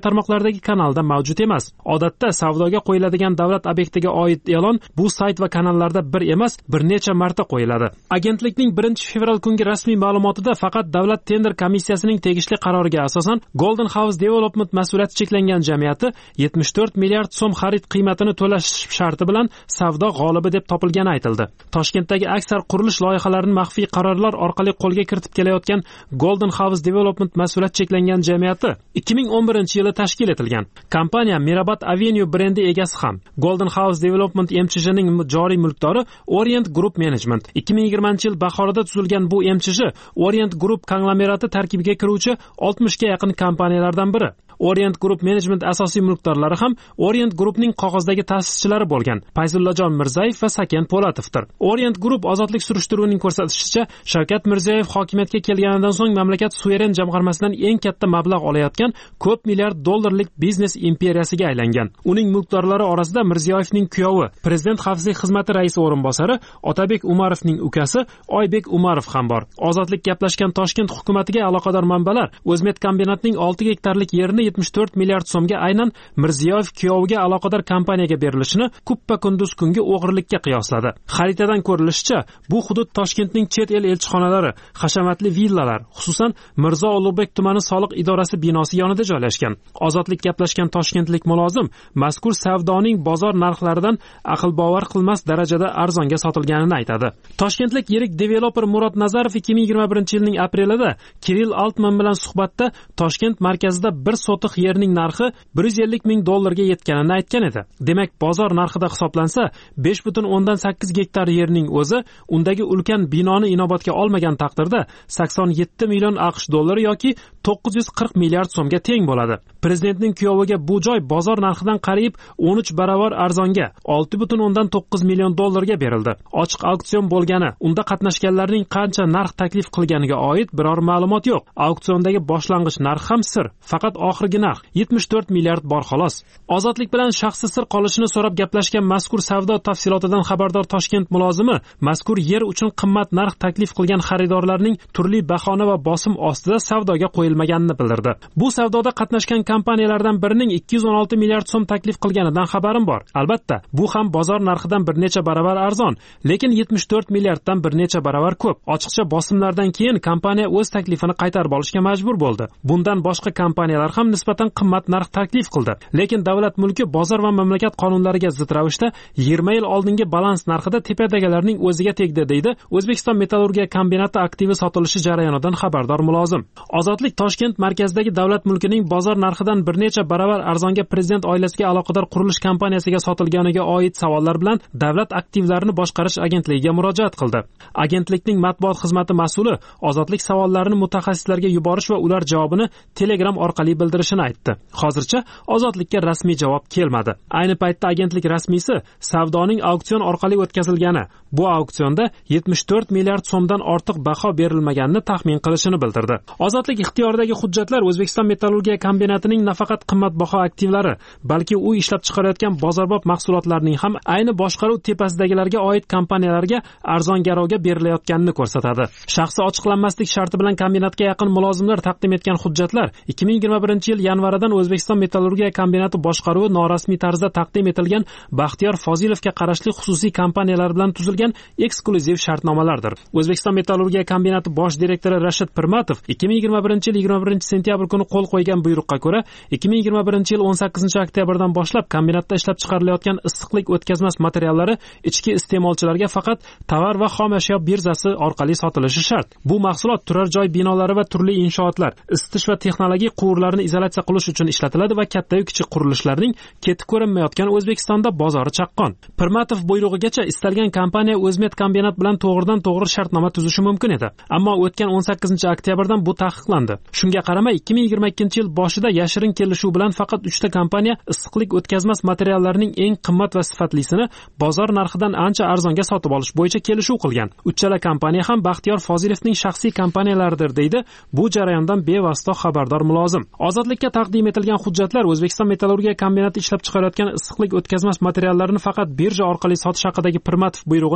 tarmoqlardagi kanalda mavjud emas. Odatda savdoga qo'yiladigan davlat obyektiga oid e'lon bu sayt va kanallarda bir emas, bir necha marta qo'yiladi. Agentlikning birinchi fevral kungi rasmiy ma'lumotida faqat davlat tender komissiyasining tegishli qaroriga asosan Golden House Development mas'uliyati cheklangan jamiyati yetmish to'rt milliard so'm xarid qiymatini to'lash sharti bilan savdo g'olibi deb topilgani aytildi. Toshkentdagi aksar qurilish loyihalarini maxfiy qarorlar orqali qo'lga kiritib kelayotgan Golden House Development mas'uliyati cheklangan jamiyati ikki ming o'n birinchi yili tashkil etilgan. Kompaniya Mirabat Avenue brendi egasi ham. Golden House Development M C J'ning joriy mulkdori Orient Group Management. ikki ming yigirmanchi yil bahorida tuzilgan bu M C J Orient Group konglomerati tarkibiga kiruvchi oltmishga yaqin kompaniyalardan biri. Orient Group Management asosiy mulkdorlari ham Orient Groupning qog'ozdagi ta'sischilari bo'lgan Fayzullajon Mirzayev va Saken Polatovdir. Orient Group ozodlik surishtiruvining ko'rsatishicha, Shavkat Mirziyoyev hokimiyatga kelganidan so'ng mamlakat suveren jamg'armasidan eng katta mablag' olayotgan ko'p milliard dollarlik biznes imperiyasiga aylangan. Uning mulkdorlari orasida Mirziyoyevning kuyovi, Prezident xavfsizlik xizmati raisi o'rinbosari Otabek Umarovning ukasi Oybek Umarov ham bor. Ozodlik gaplashgan Toshkent hukumatiga aloqador manbalar O'zmet kombinatining olti gektarlik yerini yetmish to'rt milliard so'mga aynan Mirziyoyev kuyoviga aloqador kompaniyaga berilishini kuppa kunduz kungi o'g'irlikka qiyosladi. Xaritadan ko'rilishicha, bu hudud Toshkentning chet el elchixonalari, hashamatli villalar, xususan Mirzo Ulug'bek tumani soliq idorasi binosi yonida joylashgan. Ozodlik gaplashgan toshkentlik mulozim mazkur savdoning bozor narxlaridan aql bovar qilmas darajada arzonga sotilganini aytadi. Toshkentlik yirik developer Murod Nazarov ikki ming yigirma birinchi yilning aprelida Kirill Altman bilan suhbatda Toshkent markazida bir sotiq yerning narxi bir yuz ellik ming dollarga yetganini aytgan edi. Demak, bozor narxida hisoblansa, besh butun o'ndan sakkiz gektar yerning o'zi undagi ulkan binoni inobatga olmagan taqdirda sakson yetti million AQSh dollari yoki to'qqiz yuz qirq milliard so'mga teng bo'ladi. Prezidentning kuyoviga bu joy bozor narxidan qariyb o'n uch barobar arzonga olti butun o'ndan to'qqiz million dollarga berildi. Ochiq auksion bo'lgani, unda qatnashganlarning qancha narx taklif qilganiga oid biror ma'lumot yo'q. Auksiondagi boshlang'ich narx ham sir, faqat oxirgi narx yetmish to'rt milliard bor xolos. Ozodlik bilan shaxsi sir qolishini so'rab gaplashgan mazkur savdo tafsilotidan xabardor Toshkent mulozimi mazkur yer uchun qimmat narx taklif qilgan xaridorlarning turli bahona va bosim ostida savdoga qo'yilmaganini bildirdi. Bu savdoda qatnashgan kompaniyalardan birining ikki yuz o'n olti milliard so'm taklif qilganidan xabarim bor. Albatta, bu ham bozor narxidan bir necha barobar arzon, lekin yetmish to'rt milliarddan bir necha barobar ko'p. Ochiqcha bosimlardan keyin kompaniya o'z taklifini qaytarib olishga majbur bo'ldi. Bundan boshqa kompaniyalar ham nisbatan qimmat narx taklif qildi. Lekin davlat mulki bozor va mamlakat qonunlariga zid ravishda yigirma yil oldingi balans narxida tepadagilarning o'ziga tegdi, deydi O'zbekiston metallurgiya kombinati aktivi sotilishi jarayonidan xabardor mulozim. Ozodlik Toshkent markazidagi davlat mulkining bozor narxidan bir necha barobar arzonga prezident oilasiga aloqador qurilish kompaniyasiga sotilganiga oid savollar bilan davlat aktivlarini boshqarish agentligiga murojaat qildi. Agentlikning matbuot xizmati mas'uli Ozodlik savollarini mutaxassislarga yuborish va ular javobini Telegram orqali bildirishini aytdi. Hozircha Ozodlikka rasmiy javob kelmadi. Ayni paytda agentlik rasmiysi savdoning auksion orqali o'tkazilgani, bu auksionda yetmish to'rt milliard so'mdan ortiq baho berilmaganini taxmin qilishini bildirdi. Ozodlik ixtiyoridagi hujjatlar O'zbekiston metallurgiya kombinatining nafaqat qimmatbaho aktivlari, balki u ishlab chiqarayotgan bozorbop mahsulotlarning ham ayni boshqaruv tepasidagilarga oid kompaniyalarga arzon garovga berilayotganini ko'rsatadi. Shaxsi ochiqlanmaslik sharti bilan kombinatga yaqin mulozimlar taqdim etgan hujjatlar ikki ming yigirma birinchi yil yanvaridan O'zbekiston metallurgiya kombinati boshqaruvi norasmiy tarzda taqdim etilgan Baxtiyor Fozilovga qarashli xususiy kompaniyalar bilan tuzilgan eksklyuziv shartnomalardir. O'zbekiston metallurgiya kombinati bosh direktori Rashid Pirmatov ikki ming yigirma birinchi yil yigirma birinchi sentyabr kuni qo'l qo'ygan buyruqqa ko'ra, ikki ming yigirma birinchi yil o'n sakkizinchi oktyabrdan boshlab kombinatda ishlab chiqarilayotgan issiqlik o'tkazmas materiallari ichki iste'molchilarga faqat tovar va xom ashyo birzasi orqali sotilishi shart. Bu mahsulot turar joy binolari va turli inshootlar, isitish va texnologik quvurlarni izolyatsiya qilish uchun ishlatiladi va katta va kichik qurilishlarning ketib ko'rinmayotgan O'zbekistonda bozori chaqqon. Pirmatov buyrug'igacha istalgan kompaniya O'zmet kombinat bilan to'g'ridan to'g'ri shartnoma tuzishi mumkin edi. Ammo o'tgan o'n sakkizinchi oktyabrdan bu taqiqlandi. Shunga qaramay ikki ming yigirma ikkinchi yil boshida yashirin kelishuv bilan faqat uchta kompaniya issiqlik o'tkazmas materiallarning eng qimmat va sifatlisini bozor narxidan ancha arzonga sotib olish bo'yicha kelishuv qilgan. Uchala kompaniya ham Baxtiyor Fozilovning shaxsiy kompaniyalaridir, deydi bu jarayondan bevosita xabardor mulozim. Ozodlikka taqdim etilgan hujjatlar O'zbekiston metallurgiya kombinati ishlab chiqarayotgan issiqlik o'tkazmas materiallarini faqat birja orqali sotish haqidagi Pirmatov buyrug'ini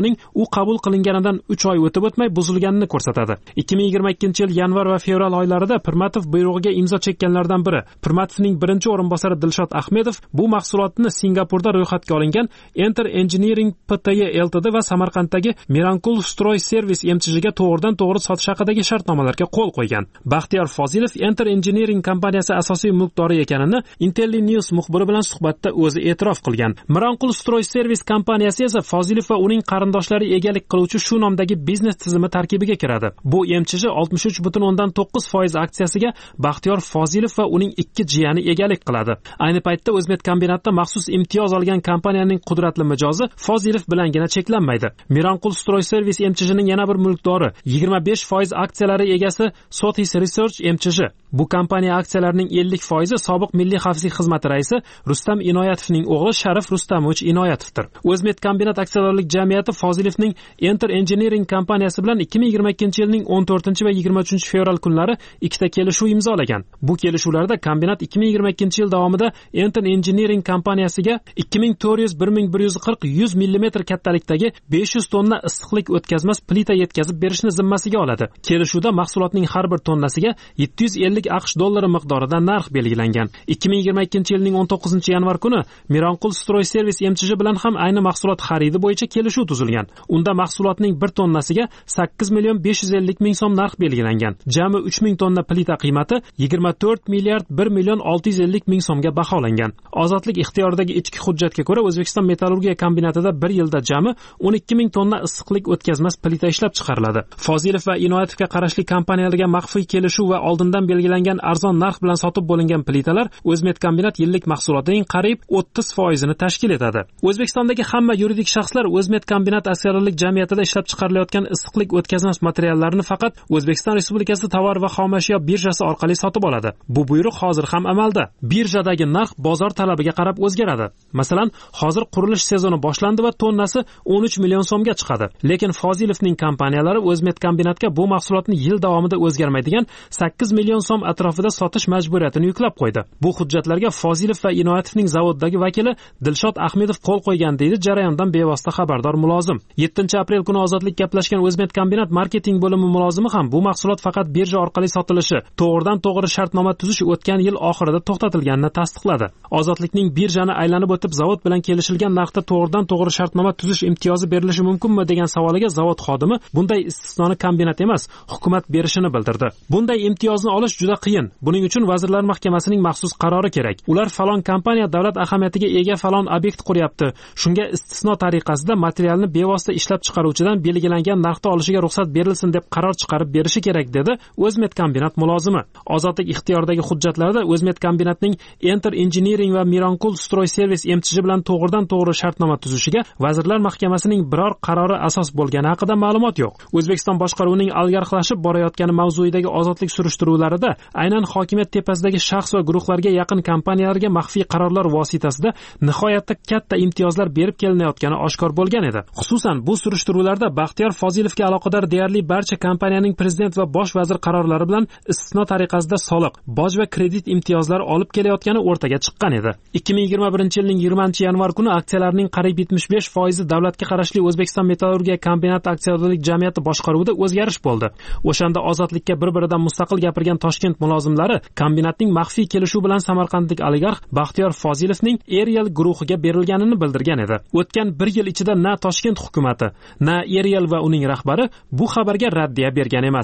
buyrug'ining u qabul qilinganidan uch oy o'tib o'tmay buzilganini ko'rsatadi. ikki ming yigirma ikkinchi yil yanvar va fevral oylarida Pirmatov buyrug'iga imzo chekkanlardan biri. Pirmatovning birinchi o'rinbosari Dilshod Ahmedov bu mahsulotni Singapurda ro'yxatga olingan Enter Engineering P T Y Ltd va Samarqanddagi Mirankul Stroy Service M T J'ga to'g'ridan to'g'ri sotish haqidagi shartnomalarga qo'l qo'ygan. Baxtiyor Fozilov Enter Engineering kompaniyasi asosiy mulkdori ekanini Intelli News muxbiri bilan suhbatda o'zi e'tirof qilgan. Mirankul Stroy Service kompaniyasi esa Fozilov va uning qarindoshlari egalik qiluvchi shu nomdagi biznes tizimi tarkibiga kiradi. Bu M T J oltmish uch butun o'ndan to'qqiz foiz aksiyasiga Baxtiyor Fozilov va uning ikki jiyani egalik qiladi. Ayni paytda O'zmet kombinatda maxsus imtiyoz olgan kompaniyaning qudratli mijozi Fozilov bilangina cheklanmaydi. Mirankul Stroy Service M T J'ning yana bir mulkdori yigirma besh foiz aksiyalari egasi Sothis Research M T J. Bu kompaniya aksiyalarining ellik foizi sobiq Milliy xavfsizlik xizmati raisi Rustam Inoyatovning o'g'li Sharif Rustamovich Inoyatovdir. O'zmet kombinat aksiyadorlik jamiyati Fozilovning Enter Engineering kompaniyasi bilan ikki ming yigirma ikkinchi yilning o'n to'rtinchi va yigirma uchinchi fevral kunlari ikkita kelishuv imzolagan. Bu kelishuvlarda kombinat ikki ming yigirma ikkinchi yil davomida Enter Engineering kompaniyasiga ikki ming to'rt yuz bir ming bir yuz qirq yuz millimetr kattalikdagi besh yuz tonna issiqlik o'tkazmas plita yetkazib berishni zimmasiga oladi. Kelishuvda mahsulotning har bir tonnasiga yetti yuz ellik AQSh dollari miqdorida narx belgilangan. ikki ming yigirma ikkinchi yilning o'n to'qqizinchi yanvar kuni Mirankul Stroy Service M T J bilan ham ayni mahsulot xaridi bo'yicha kelishuv tuzilgan. Unda mahsulotning bir tonnasiga sakkiz million besh yuz ellik ming so'm narx belgilangan. Jami uch ming tonna plita qiymati yigirma to'rt milliard bir million olti yuz ellik ming so'mga baholangan. Ozodlik ixtiyoridagi ichki hujjatga ko'ra O'zbekiston metallurgiya kombinatida bir yilda jami o'n ikki ming tonna issiqlik o'tkazmas plita ishlab chiqariladi. Fozilov va Inoyatovga qarashli kompaniyalarga maxfiy kelishuv va oldindan belgilangan arzon narx bilan sotib bo'lingan plitalar O'zmet kombinat yillik mahsulotining qariyb o'ttiz foizini tashkil etadi. O'zbekistondagi hamma yuridik shaxslar O'zmet kombinat aksiyadorlik jamiyatida ishlab chiqarilayotgan issiqlik o'tkazmas materiallarni faqat O'zbekiston Respublikasi tovar va xomashyo birjasi orqali sotib oladi. Bu buyruq hozir ham amalda. Birjadagi narx bozor talabiga qarab o'zgaradi. Masalan, hozir qurilish sezoni boshlandi va tonnasi o'n uch million so'mga chiqadi. Lekin Fozilovning kompaniyalari O'zmet kombinatga bu mahsulotni yil davomida o'zgarmaydigan sakkiz million so'm atrofida sotish majburiyatini yuklab qo'ydi. Bu hujjatlarga Fozilov va Inoyatovning zavoddagi vakili Dilshod Ahmedov qo'l qo'ygan deydi jarayondan bevosita xabardor mulozim. yettinchi aprel kuni Ozodlik gaplashgan O'zmet kombinat marketing bo'limi mulozimi ham bu mahsulot faqat birja orqali sotilishi, to'g'ridan to'g'ri shartnoma tuzish o'tgan yil oxirida to'xtatilganini tasdiqladi. Ozodlikning birjani aylanib o'tib zavod bilan kelishilgan narxda to'g'ridan to'g'ri shartnoma tuzish imtiyozi berilishi mumkinmi degan savoliga zavod xodimi bunday istisnoni kombinat emas, hukumat berishini bildirdi. Bunday imtiyozni olish juda qiyin. Buning uchun Vazirlar Mahkamasining maxsus qarori kerak. Ular falon kompaniya davlat ahamiyatiga ega falon obyekt quryapti. Shunga istisno tariqasida materialni bevosita ishlab chiqaruvchidan belgilangan narxda olishiga ruxsat berilsin deb qaror chiqarib berishi kerak dedi O'zmet kombinat mulozimi. Ozodlik ixtiyoridagi hujjatlarda O'zmet kombinatning Enter Engineering va Mirankul Stroy Service M T J bilan to'g'ridan to'g'ri shartnoma tuzishiga Vazirlar Mahkamasining biror qarori asos bo'lgani haqida ma'lumot yo'q. O'zbekiston boshqaruvining algarxlashib borayotgani mavzuidagi ozodlik surishtiruvlarida aynan hokimiyat tepasidagi shaxs va guruhlarga yaqin kompaniyalarga maxfiy qarorlar vositasida nihoyatda katta imtiyozlar berib kelinayotgani oshkor bo'lgan edi. Xususan, bu surishtiruvlarda Baxtiyor Fozilovga aloqador deyarli barcha kompaniyaning prezident va bosh vazir qarorlari bilan istisno tariqasida soliq, boj va kredit imtiyozlari olib kelayotgani o'rtaga chiqqan edi. ikki ming yigirma birinchi yilning yigirmanchi yanvar kuni aksiyalarning qariyb yetmish besh foizi davlatga qarashli O'zbekiston metallurgiya kombinati aksiyadorlik jamiyati boshqaruvida o'zgarish bo'ldi. O'shanda ozodlikka bir-biridan mustaqil gapirgan Toshkent mulozimlari kombinatning maxfiy kelishuv bilan samarqandlik oligarx Baxtiyor Fozilovning Erial guruhiga berilganini bildirgan edi. O'tgan bir yil ichida na Toshkent hukumatı, na Erial va uning rahbari bu xabarga raddiya bergan emas.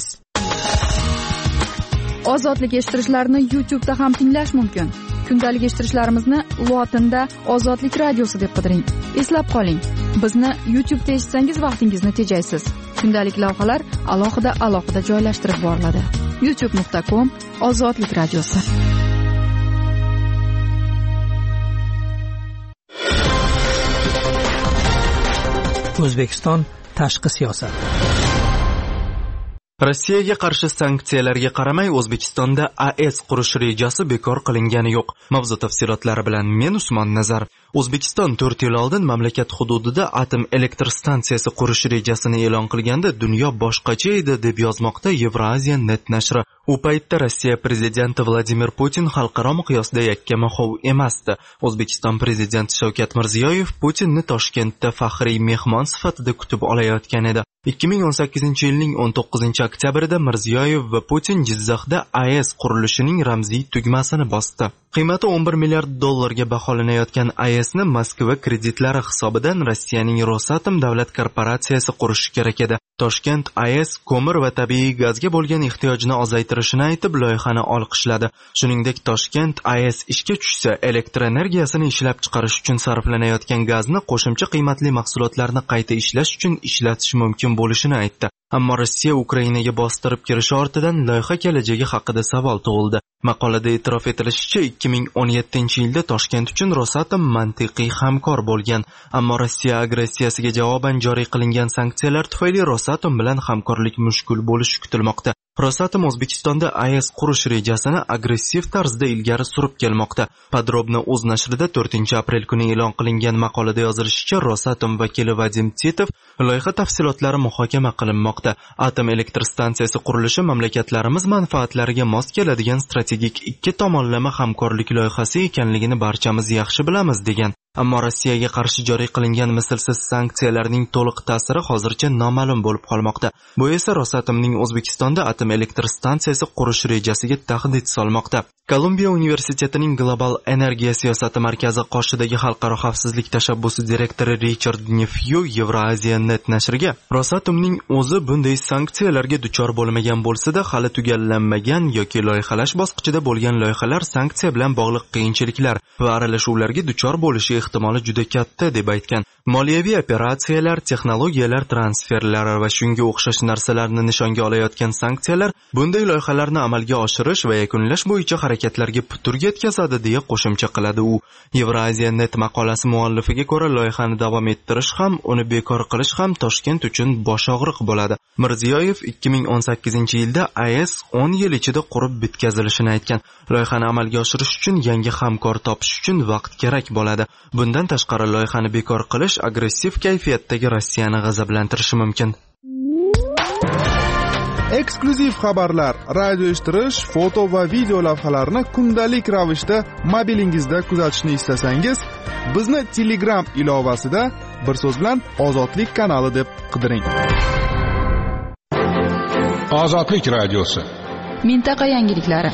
Ozodlik eshittirishlarni YouTube'da ham tinglash mumkin. Kundalik eshittirishlarimizni lotinda Ozodlik radiosi deb qidiring. Eslab qoling, bizni YouTube'da eshitsangiz vaqtingizni tejaysiz. Kundalik lavhalar alohida alohida joylashtirib boriladi. youtube nuqta com Ozodlik radiosi. O'zbekiston tashqi siyosat. Rossiyaga qarshi sanksiyalarga qaramay O'zbekistonda A E S qurish rejasi bekor qilingani yo'q. Mavzu tafsilotlari bilan men Usmon Nazar. O'zbekiston to'rt yil oldin mamlakat hududida atom elektr stansiyasi qurish rejasini e'lon qilganda dunyo boshqacha edi deb yozmoqda Eurasia net nashri. U paytda Rossiya prezidenti Vladimir Putin xalqaro miqyosda yakka-mahov emasdi. O'zbekiston prezidenti Shavkat Mirziyoyev Putinni Toshkentda faxriy mehmon sifatida kutib olayotgan edi. ikki ming o'n sakkizinchi yilning o'n to'qqizinchi oktyabrida Mirziyoyev va Putin Jizzaxda A E S qurilishining ramziy tugmasini bosdi. Qiymati o'n bir milliard dollarga baholanayotgan A E Sni Moskva kreditlari hisobidan Rossiyaning Rosatom davlat korporatsiyasi qurishi kerak edi. Toshkent A E S ko'mir va tabiiy gazga bo'lgan ehtiyojini ozaytirishini aytib loyihani olqishladi. Shuningdek, Toshkent A E S ishga tushsa, elektr energiyasini ishlab chiqarish uchun sarflanayotgan gazni qo'shimcha qiymatli mahsulotlarni qayta ishlash uchun ishlatish mumkin bo'lishini aytdi. Ammo Rossiya Ukrainaga bostirib kirishi ortidan loyiha kelajagi haqida savol tug'ildi. Maqolada e'tirof etilishicha, ikki ming o'n yettinchi yilda Toshkent uchun Rosatom mantiqiy hamkor bo'lgan, ammo Rossiya agressiyasiga javoban joriy qilingan sanksiyalar tufayli Rosatom bilan hamkorlik mushkul bo'lishi kutilmoqda. Rosatom O'zbekistonda A E S qurish rejasini agressiv tarzda ilgari surib kelmoqda. Podrobno o'z nashrida to'rtinchi aprel kuni e'lon qilingan maqolada yozilishicha, Rosatom vakili Vadim Titov loyiha tafsilotlari muhokama qilinmoqda. Atom elektr stansiyasi qurilishi mamlakatlarimiz manfaatlariga mos keladigan strategik ikki tomonlama hamkorlik loyihasi ekanligini barchamiz yaxshi bilamiz degan. Ammo Rossiyaga qarshi joriy qilingan mislsiz sanksiyalarning to'liq ta'siri hozircha noma'lum bo'lib qolmoqda. Bu esa Rosatomning O'zbekistonda atom elektr stansiyasi qurish rejasiga tahdid solmoqda. Kolumbiya universitetining Global energiya siyosati markazi qoshidagi xalqaro xavfsizlik tashabbusi direktori Richard Nefyu Eurasia net nashriga Rosatomning o'zi bunday sanksiyalarga duchor bo'lmagan bo'lsa-da, hali tugallanmagan yoki loyihalash bosqichida bo'lgan loyihalar sanksiya bilan bog'liq qiyinchiliklar va aralashuvlarga duchor bo'lishi ehtimoli juda katta deb aytgan. Moliyaviy operatsiyalar, texnologiyalar transferlari va shunga o'xshash narsalarni nishonga olayotgan sanksiyalar bunday loyihalarni amalga oshirish va yakunlash bo'yicha harakatlarga putur yetkazadi deya qo'shimcha qiladi u. Eurasia net maqolasi muallifiga ko'ra, loyihani davom ettirish ham, uni bekor qilish ham Toshkent uchun bosh og'riq bo'ladi. Mirziyoyev ikki ming o'n sakkizinchi yilda A E S o'n yil ichida qurib bitkazilishini aytgan. Loyihani amalga oshirish uchun yangi hamkor topish uchun vaqt kerak bo'ladi. Bundan tashqari loyihani bekor qilish agressiv kayfiyatdagi Rossiyani g'azablantirishi mumkin. Eksklyuziv xabarlar, radio eshittirish, foto va video lavhalarni kundalik ravishda mobilingizda kuzatishni istasangiz, bizni Telegram ilovasida bir so'z bilan Ozodlik kanali deb qidiring. Ozodlik radiosi. Mintaqa yangiliklari.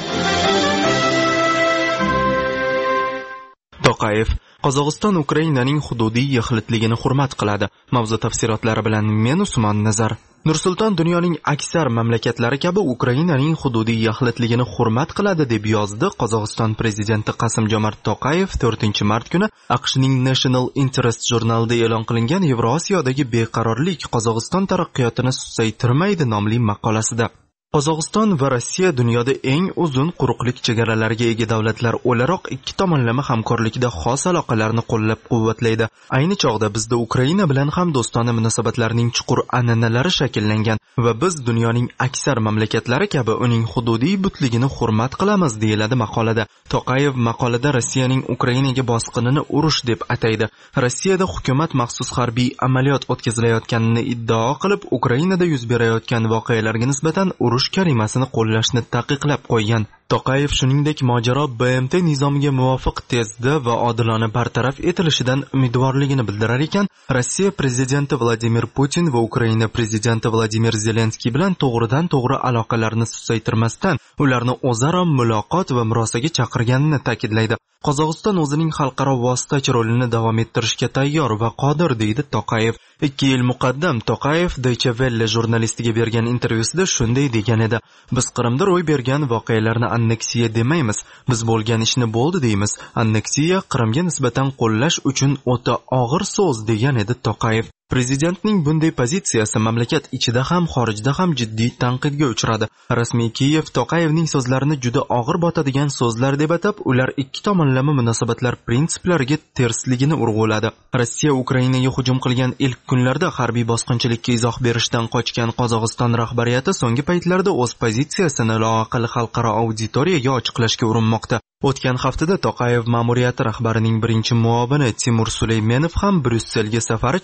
Toqayev Qozog'iston Ukrainaning hududiy yaxlitligini hurmat qiladi. Mavzu tafsilotlari bilan men Usmon Nazar. Nursulton dunyoning aksar mamlakatlari kabi Ukrainaning hududiy yaxlitligini hurmat qiladi deb yozdi Qozog'iston prezidenti Qasim-Jomart Toqayev to'rtinchi mart kuni AQShning National Interest jurnalida e'lon qilingan Yevrosiyodagi beqarorlik Qozog'iston taraqqiyotini susaytirmaydi nomli maqolasida. Qozog'iston va Rossiya dunyoda eng uzun quruqlik chegaralariga ega davlatlar o'laroq ikki tomonlama hamkorlikda xos aloqalarni qo'llab-quvvatlaydi. Ayni chog'da bizda Ukraina bilan ham do'stona munosabatlarning chuqur an'analari shakllangan va biz dunyoning aksar mamlakatlari kabi uning hududiy butligini hurmat qilamiz, deyiladi maqolada. Toqayev maqolada Rossiyaning Ukrainaga bosqinini urush deb ataydi. Rossiyada hukumat maxsus harbiy amaliyot o'tkazilayotganini iddao qilib, Ukrainada yuz berayotgan voqealarga nisbatan urush kalimasini qo'llashni taqiqlab qo'ygan. Toqayev shuningdek mojaro B M T nizomiga muvofiq tezda va odilona bartaraf etilishidan umidvorligini bildirar ekan, Rossiya prezidenti Vladimir Putin va Ukraina prezidenti Vladimir Zelenskiy bilan to'g'ridan to'g'ri aloqalarni susaytirmasdan ularni o'zaro muloqot va murosaga chaqirganini ta'kidlaydi. Qozog'iston o'zining xalqaro vositachi rolini davom ettirishga tayyor va qodir, deydi Toqayev. ikki yil muqaddam Toqayev Deutsche Welle jurnalistiga bergan intervyusida shunday degan edi: "Biz Qrimda ro'y bergan voqealarni anneksiya demaymiz. Biz bo'lgan ishni bo'ldi deymiz. Anneksiya Qrimga nisbatan qo'llash uchun o'ta og'ir so'z", degan edi Toqayev. Prezidentning bunday pozitsiyasi mamlakat ichida ham xorijda ham jiddiy tanqidga uchradi. Rasmiy Kiyev Toqayevning so'zlarini juda og'ir botadigan so'zlar deb atab, ular ikki tomonlama munosabatlar prinsiplariga tersligini urg'uladi. Rossiya Ukrainaga hujum qilgan ilk kunlarda harbiy bosqinchilikka izoh berishdan qochgan Qozog'iston rahbariyati so'nggi paytlarda o'z pozitsiyasini loaqal xalqaro auditoriyaga ochiqlashga urinmoqda. O'tgan haftada Toqayev ma'muriyati rahbarining birinchi muovini Timur Suleymenov ham Bryusselga safari chog'ida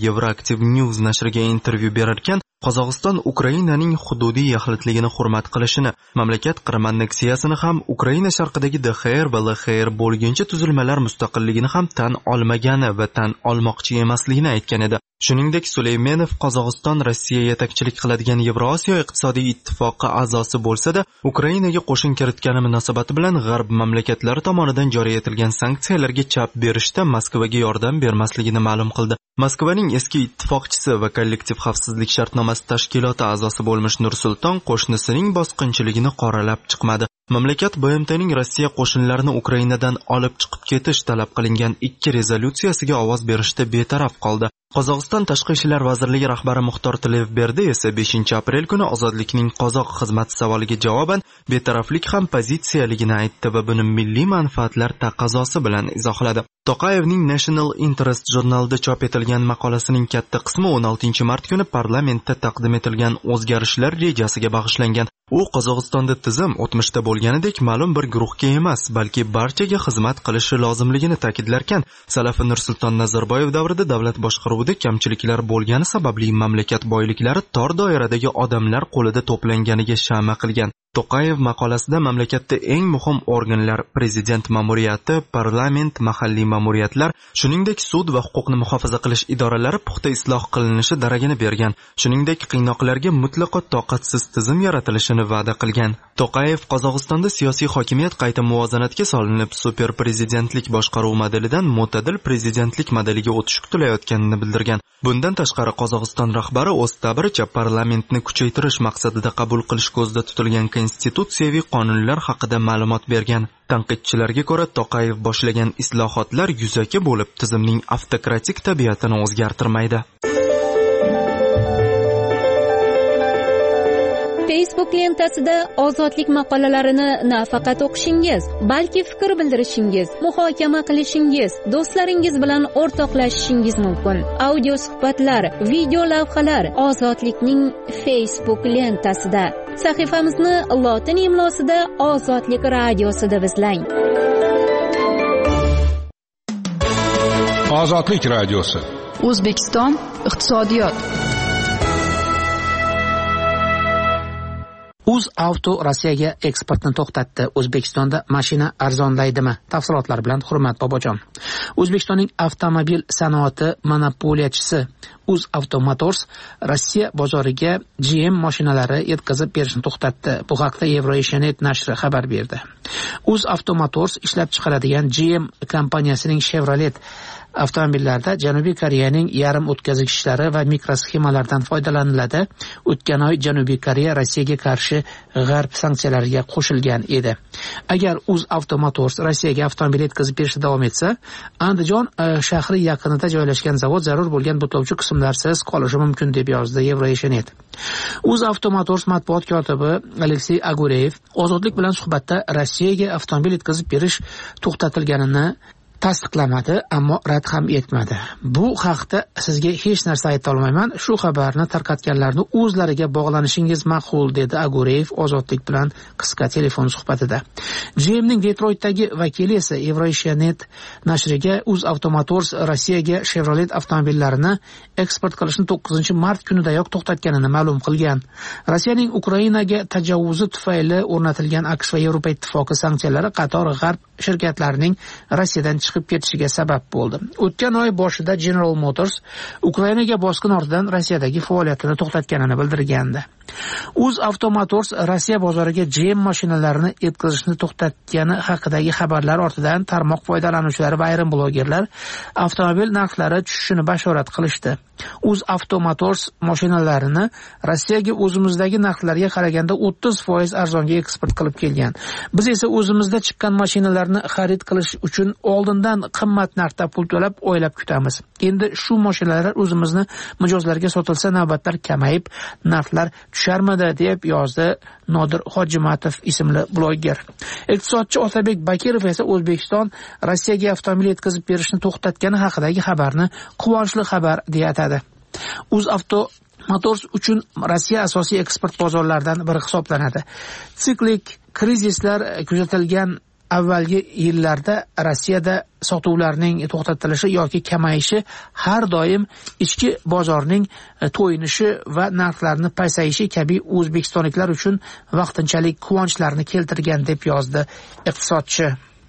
Euroactiv News nashriga intervyu berarkan, Qozog'iston Ukrainaning hududiy yaxlitligini hurmat qilishini, mamlakat Qrim anneksiyasini ham Ukraina sharqidagi D X R va L X R bo'lgancha tuzilmalar mustaqilligini ham tan olmagani va tan olmoqchi emasligini aytgan edi. Shuningdek, Suleymenov Qozog'iston Rossiya yetakchilik qiladigan Yevrosiyo iqtisodiy ittifoqi a'zosi bo'lsa-da, Ukrainaga qo'shin kiritgani munosabati bilan G'arb mamlakatlari tomonidan joriy etilgan sanksiyalarga chap berishda Moskvaga yordam bermasligini ma'lum qildi. Moskvaning eski ittifoqchisi va kollektiv xavfsizlik shartnomasi tashkiloti a'zosi bo'lmish Nur-Sulton qo'shnisining bosqinchiligini qoralab chiqmadi. Mamlakat B M T'ning Rossiya qo'shinlarini Ukrainadan olib chiqib ketish talab qilingan ikki rezolyutsiyasiga ovoz berishda betaraf qoldi. Qozog'iston Tashqi ishlar vazirligi rahbari Muxtor Tilevberdi esa beshinchi aprel kuni ozodlikning qozoq xizmati savoliga javoban betaraflik ham pozitsiyaligini aytdi va buni milliy manfaatlar taqozosi bilan izohladi. Toqayevning National Interest jurnalida chop etilgan maqolasining katta qismi o'n oltinchi mart kuni parlamentda taqdim etilgan o'zgarishlar rejasiga bag'ishlangan. U Qozog'istonda tizim o'tmishda bo'lganidek ma'lum bir guruhga emas, balki barchaga xizmat qilishi lozimligini ta'kidlarkan, Salafi Nursulton Nazarboyev davrida davlat boshqaruvida kamchiliklar bo'lgani sababli mamlakat boyliklari tor doiradagi odamlar qo'lida to'planganiga shama qilgan. Toqayev maqolasida mamlakatda eng muhim organlar prezident ma'muriyati, parlament, mahalliy ma'muriyatlar, shuningdek sud va huquqni muhofaza qilish idoralari puxta isloh qilinishi daragini bergan. Shuningdek qiynoqlarga mutlaqo toqatsiz tizim yaratilishini va'da qilgan. Toqayev Qozog'istonda siyosiy hokimiyat qayta muvozanatga solinib, super prezidentlik boshqaruv modelidan mo'tadil prezidentlik modeliga o'tish kutilayotganini bildirgan. Bundan tashqari Qozog'iston rahbari o'z ta'biricha parlamentni kuchaytirish maqsadida qabul qilish ko'zda tutilgan konstitutsiyaviy qonunlar haqida ma'lumot bergan. Tanqidchilarga ko'ra, Toqayev boshlagan islohotlar yuzaki bo'lib, tizimning avtokratik tabiatini o'zgartirmaydi. Facebook lentasida ozodlik maqolalarini nafaqat o'qishingiz, balki fikr bildirishingiz, muhokama qilishingiz, do'stlaringiz bilan o'rtoqlashishingiz mumkin. Audio suhbatlar, video lavhalar ozodlikning Facebook lentasida. Sahifamizni lotin imlosida Ozodlik radiosida izlang. Ozodlik radiosi. O'zbekiston iqtisodiyot. UzAuto Rossiyaga eksportni to'xtatdi. O'zbekistonda mashina arzonlaydimi? Tafsilotlar bilan Hurmat Bobojon. O'zbekistonning avtomobil sanoati monopoliyachisi UzAuto Motors Rossiya bozoriga G M mashinalari yetkazib berishni to'xtatdi. Bu haqda Euronews nashri xabar berdi. UzAuto Motors ishlab chiqaradigan G M kompaniyasining Chevrolet avtomobillarda Janubiy Koreyaning yarim o'tkazgichlari va mikrosxemalardan foydalaniladi. O'tgan oy Janubiy Koreya Rossiyaga qarshi g'arb sanksiyalariga qo'shilgan edi. Agar UzAuto Motors Rossiyaga avtomobil yetkazib berishda davom etsa, Andijon shahri yaqinida joylashgan zavod zarur bo'lgan butlovchi qismlarsiz qolishi mumkin deb yozdi Euronews. UzAuto Motors matbuot kotibi Aleksey Agureyev ozodlik bilan suhbatda Rossiyaga avtomobil yetkazib berish to'xtatilganini tasdiqlamadi, ammo rad ham etmadi. Bu haqda sizga hech narsa ayta olmayman. Shu xabarni tarqatganlarni o'zlariga bog'lanishingiz ma'qul, dedi Agureyev ozodlik bilan qisqa telefon suhbatida. G M'ning Detroitdagi vakili esa Euronews nashriga UzAuto Motors Rossiyaga Chevrolet avtomobillarini eksport qilishni to'qqizinchi mart kunidayoq to'xtatganini ma'lum qilgan. Rossiyaning Ukrainaga tajovvuzi tufayli o'rnatilgan AQSh va Yevropa ittifoqi sanksiyalari qator g'arb shirkatlarining Rossiyadan chiqib ketishiga sabab bo'ldi. O'tgan oy boshida General Motors Ukrainaga bosqin ortidan Rossiyadagi faoliyatini to'xtatganini bildirgandi. UzAuto Motors Rossiya bozoriga G M mashinalarini yetkazishni to'xtatgani haqidagi xabarlar ortidan tarmoq foydalanuvchilari va ayrim blogerlar avtomobil narxlari tushishini bashorat qilishdi. UzAuto Motors mashinalarini Rossiyaga o'zimizdagi narxlarga qaraganda o'ttiz foiz arzonga eksport qilib kelgan. Biz esa o'zimizda chiqqan mashinalarni xarid qilish uchun oldindan qimmat narxda pul to'lab oylab kutamiz. Endi shu mashinalar o'zimizni mijozlarga sotilsa navbatlar kamayib, narxlar tusharmidi, deb yozdi Nodir Hojimatov ismli bloger. Iqtisodchi Otabek Bakirov esa O'zbekiston Rossiyaga avtomobil yetkazib berishni to'xtatgani haqidagi xabarni quvonchli xabar deya atadi. UzAuto Motors uchun Rossiya asosiy eksport bozorlaridan biri hisoblanadi. Siklik krizislar kuzatilgan avvalgi yillarda Rossiyada sotuvlarning to'xtatilishi yoki kamayishi har doim ichki bozorning to'yinishi va narxlarning pasayishi kabi o'zbekistonliklar uchun vaqtinchalik quvonchlarni keltirgan deb yozdi iqtisodchi.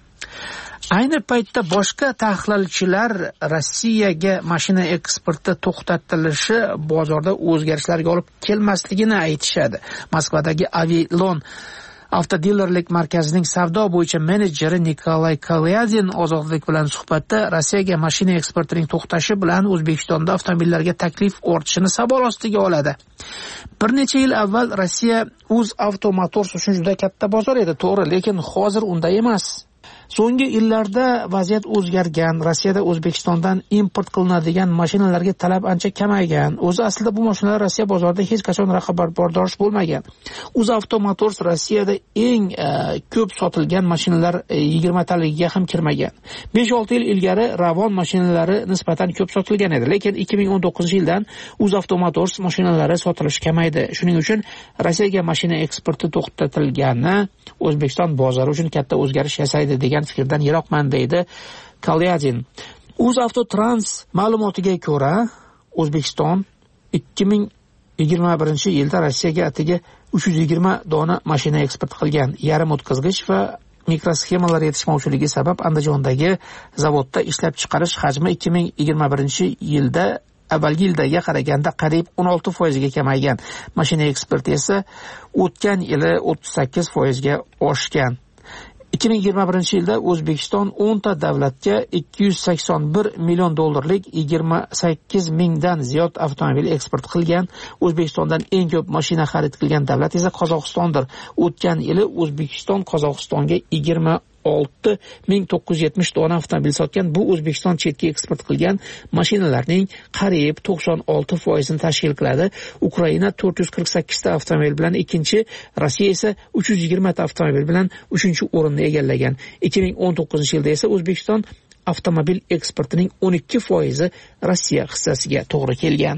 Ayni paytda boshqa tahlilchilar Rossiyaga mashina eksporti to'xtatilishi bozorda o'zgarishlarga olib kelmasligini aytishadi. Moskvadagi Avilon avtodilerlik markazining savdo bo'yicha menejeri Nikolay Kalyadin Ozodlik bilan suhbatda Rossiyaga mashina eksportining to'xtashi bilan O'zbekistonda avtomobillarga taklif ortishini sabol ostiga oladi. Bir necha yil avval Rossiya UzAuto Motors uchun juda katta bozor edi, to'g'ri, lekin hozir unday emas. So'nggi yillarda vaziyat o'zgargan. Rossiyada O'zbekistondan import qilinadigan mashinalarga talab ancha kamaygan. O'zi aslida bu mashinalar Rossiya bozorida hech qachon raqobatbardosh bo'lmagan. UzAuto Motors Rossiyada eng uh, ko'p sotilgan mashinalar yigirma taligiga ham kirmagan. besh olti yil ilgari Ravon mashinalari nisbatan ko'p sotilgan edi, lekin ikki ming o'n to'qqizinchi yildan UzAuto Motors mashinalari sotilishi kamaydi. Shuning uchun Rossiyaga mashina eksporti to'xtatilgani O'zbekiston bozori uchun katta o'zgarish yasaydi degan fikrdan yiroqman deydi Kalyadin. UzAvtotrans ma'lumotiga ko'ra, O'zbekiston ikki ming yigirma birinchi yilda Rossiyaga atiga uch yuz yigirma dona mashina eksport qilgan. Yarim o'tkazgich va mikrosxemalar yetishmovchiligi sabab Andijondagi zavodda ishlab chiqarish hajmi ikki ming yigirma birinchi yilda avvalgi yildaga qaraganda qariyb o'n olti foizga kamaygan. Mashina eksporti esa o'tgan yili o'ttiz sakkiz foizga oshgan. ikki ming yigirma birinchi yilda O'zbekiston o'nta davlatga ikki yuz sakson bir million dollarlik yigirma sakkiz mingdan ziyod avtomobil eksport qilgan. O'zbekistondan eng ko'p mashina xarid qilgan davlat esa Qozog'istondir. O'tgan yili O'zbekiston Qozog'istonga yigirma olti ming to'qqiz yuz yetmish dona avtomobil sotgan. Bu O'zbekiston chetga eksport qilgan mashinalarning qariyb to'qson olti foizini tashkil qiladi. Ukraina to'rt yuz qirq sakkiz ta avtomobil bilan ikkinchi, Rossiya esa uch yuz yigirma ta avtomobil bilan uchinchi o'rinni egallagan. ikki ming o'n to'qqizinchi yilda esa O'zbekiston avtomobil eksportining o'n ikki foizi Rossiya hissasiga to'g'ri kelgan.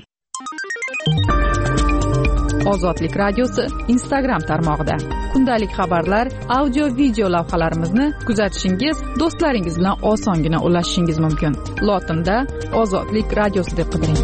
Ozodlik radiosi Instagram tarmog'ida kundalik xabarlar, audio video lavhalarimizni kuzatishingiz, do'stlaringiz bilan osongina ulashishingiz mumkin. Lotinda Ozodlik radiosi deb qidiring.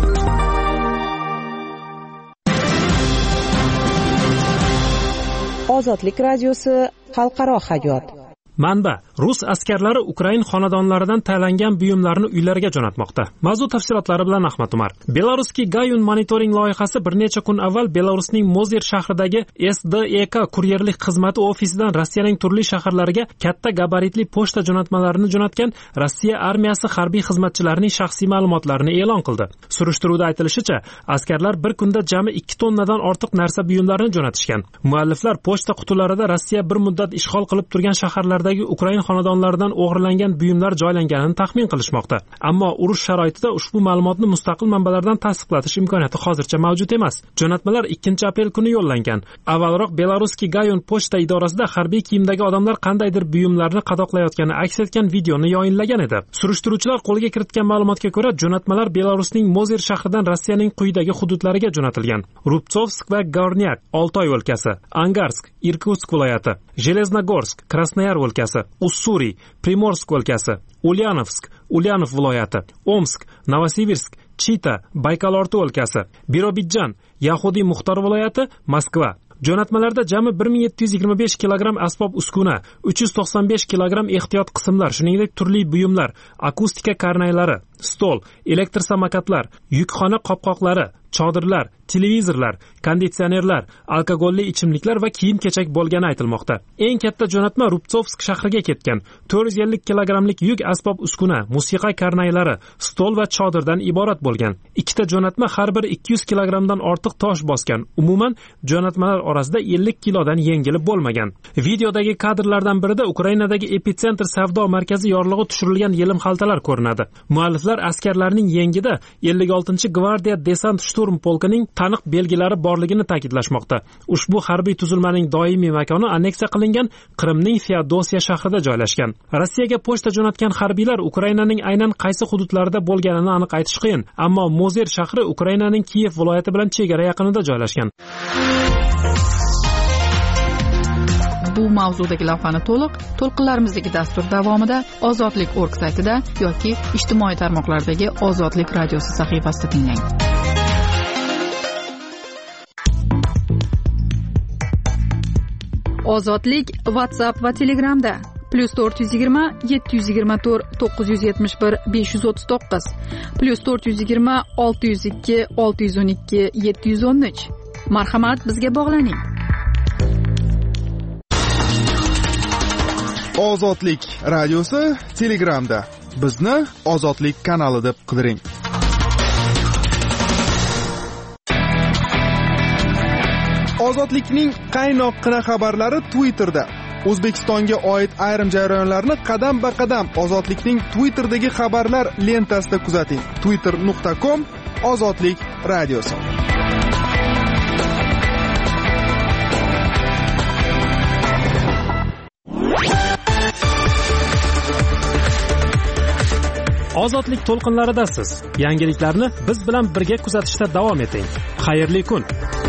Ozodlik radiosi xalqaro hayot. Manba: Rus askarlari Ukrain xonadonlaridan tayinlangan buyumlarni uylariga jo'natmoqda. Mavzu tafsilotlari bilan Ahmad Umar. Belarusski Gayun monitoring loyihasi bir necha kun avval Belarusning Mozir shahridagi S D E K kuryerlik xizmati ofisidan Rossiyaning turli shaharlariga katta gabaritli pochta jo'natmalarini jo'natgan Rossiya armiyasi harbiy xizmatchilarining shaxsiy ma'lumotlarini e'lon qildi. Surishtiruvda aytilishicha, askarlar bir kunda jami ikki tonnadan ortiq narsa buyumlarini jo'natishgan. Mualliflar pochta qutilarida Rossiya bir muddat ishg'ol qilib turgan shaharlarda Ukrain xonadonlaridan o'g'irlangan buyumlar joylanganini taxmin qilishmoqda. Ammo urush sharoitida ushbu ma'lumotni mustaqil manbalardan tasdiqlatish imkoniyati hozircha mavjud emas. Jo'natmalar ikkinchi aprel kuni yo'llangan. Avvalroq Belarusski Gayun pochta idorasida harbiy kiyimdagi odamlar qandaydir buyumlarni qadoqlayotgani aks etgan videoni yoyinlagan edi. Surishtiruvchilar qo'lga kiritgan ma'lumotga ko'ra, jo'natmalar Belarusning Mozir shahridan Rossiyaning quyidagi hududlariga jo'natilgan: Rubtsovsk va Gornyak Oltoy o'lkasi, Angarsk Irkutsk viloyati, Железногорск Krasnoyar o'lkasi, Ussuriy Primorsk o'lkasi, Ulyanovsk Ulyanov viloyati, Omsk Novosibirsk Chita Baykalorti o'lkasi, Birobidjan Yahudiy Muxtor viloyati, Moskva. Jo'natmalarda jami bir ming yetti yuz yigirma besh kilogramm asbob uskuna, uch yuz to'qson besh kilogramm ehtiyot qismlar, shuningdek turli buyumlar, akustika karnaylari, stol, elektr samokatlar, yukxona qopqoqlari, chodirlar, televizorlar, konditsionerlar, alkogolli ichimliklar va kiyim-kechak bo'lgani aytilmoqda. Eng katta jo'natma Rubtsovsk shahriga ketgan. to'rt yuz ellik kilogrammlik yuk asbob uskuna, musiqa karnaylari, stol va chodirdan iborat bo'lgan. Ikkita jo'natma har biri ikki yuz kilogrammdan ortiq tosh bosgan. Umuman jo'natmalar orasida ellik kilodan yengili bo'lmagan. Videodagi kadrlardan birida Ukrainadagi epitsentr savdo markazi yorlig'i tushirilgan yelim xaltalar ko'rinadi. Mualliflar askarlarning yengida ellik oltinchi gvardiya desant shturm polkining taniq belgilari borligini ta'kidlashmoqda. Ushbu harbiy tuzilmaning doimiy makoni anneksiya qilingan Qrimning Feodosiya shahrida joylashgan. Rossiyaga pochta jo'natgan harbiylar Ukrainaning aynan qaysi hududlarida bo'lganini aniq aytish qiyin, ammo Mozir shahri Ukrainaning Kiyev viloyati bilan chegara yaqinida joylashgan. Bu mavzudagi lavhani to'liq to'lqinlarimizdagi dastur davomida ozodlik org saytida yoki ijtimoiy tarmoqlardagi Ozodlik radiosi sahifasida tinglang. Ozodlik WhatsApp va Telegramda plus to'rt yuz yigirma yetti yuz yigirma to'rt to'qqiz yuz yetmish bir besh yuz o'ttiz to'qqiz plus to'rt yuz yigirma olti yuz ikki olti yuz o'n ikki yetti yuz o'n uch. Marhamat, bizga bog'laning. Ozodlik radiosi Telegramda. Bizni Ozodlik kanali deb qidiring. Ozodlikning qaynoqqina xabarlari Twitterda. O'zbekistonga oid ayrim jarayonlarni qadam-ba-qadam Ozodlikning Twitterdagi xabarlar lentasida kuzating. twitter nuqta com Ozodlik radiosi. Ozodlik to'lqinlaridasiz. Yangiliklarni biz bilan birga kuzatishda davom eting. Xayrli kun.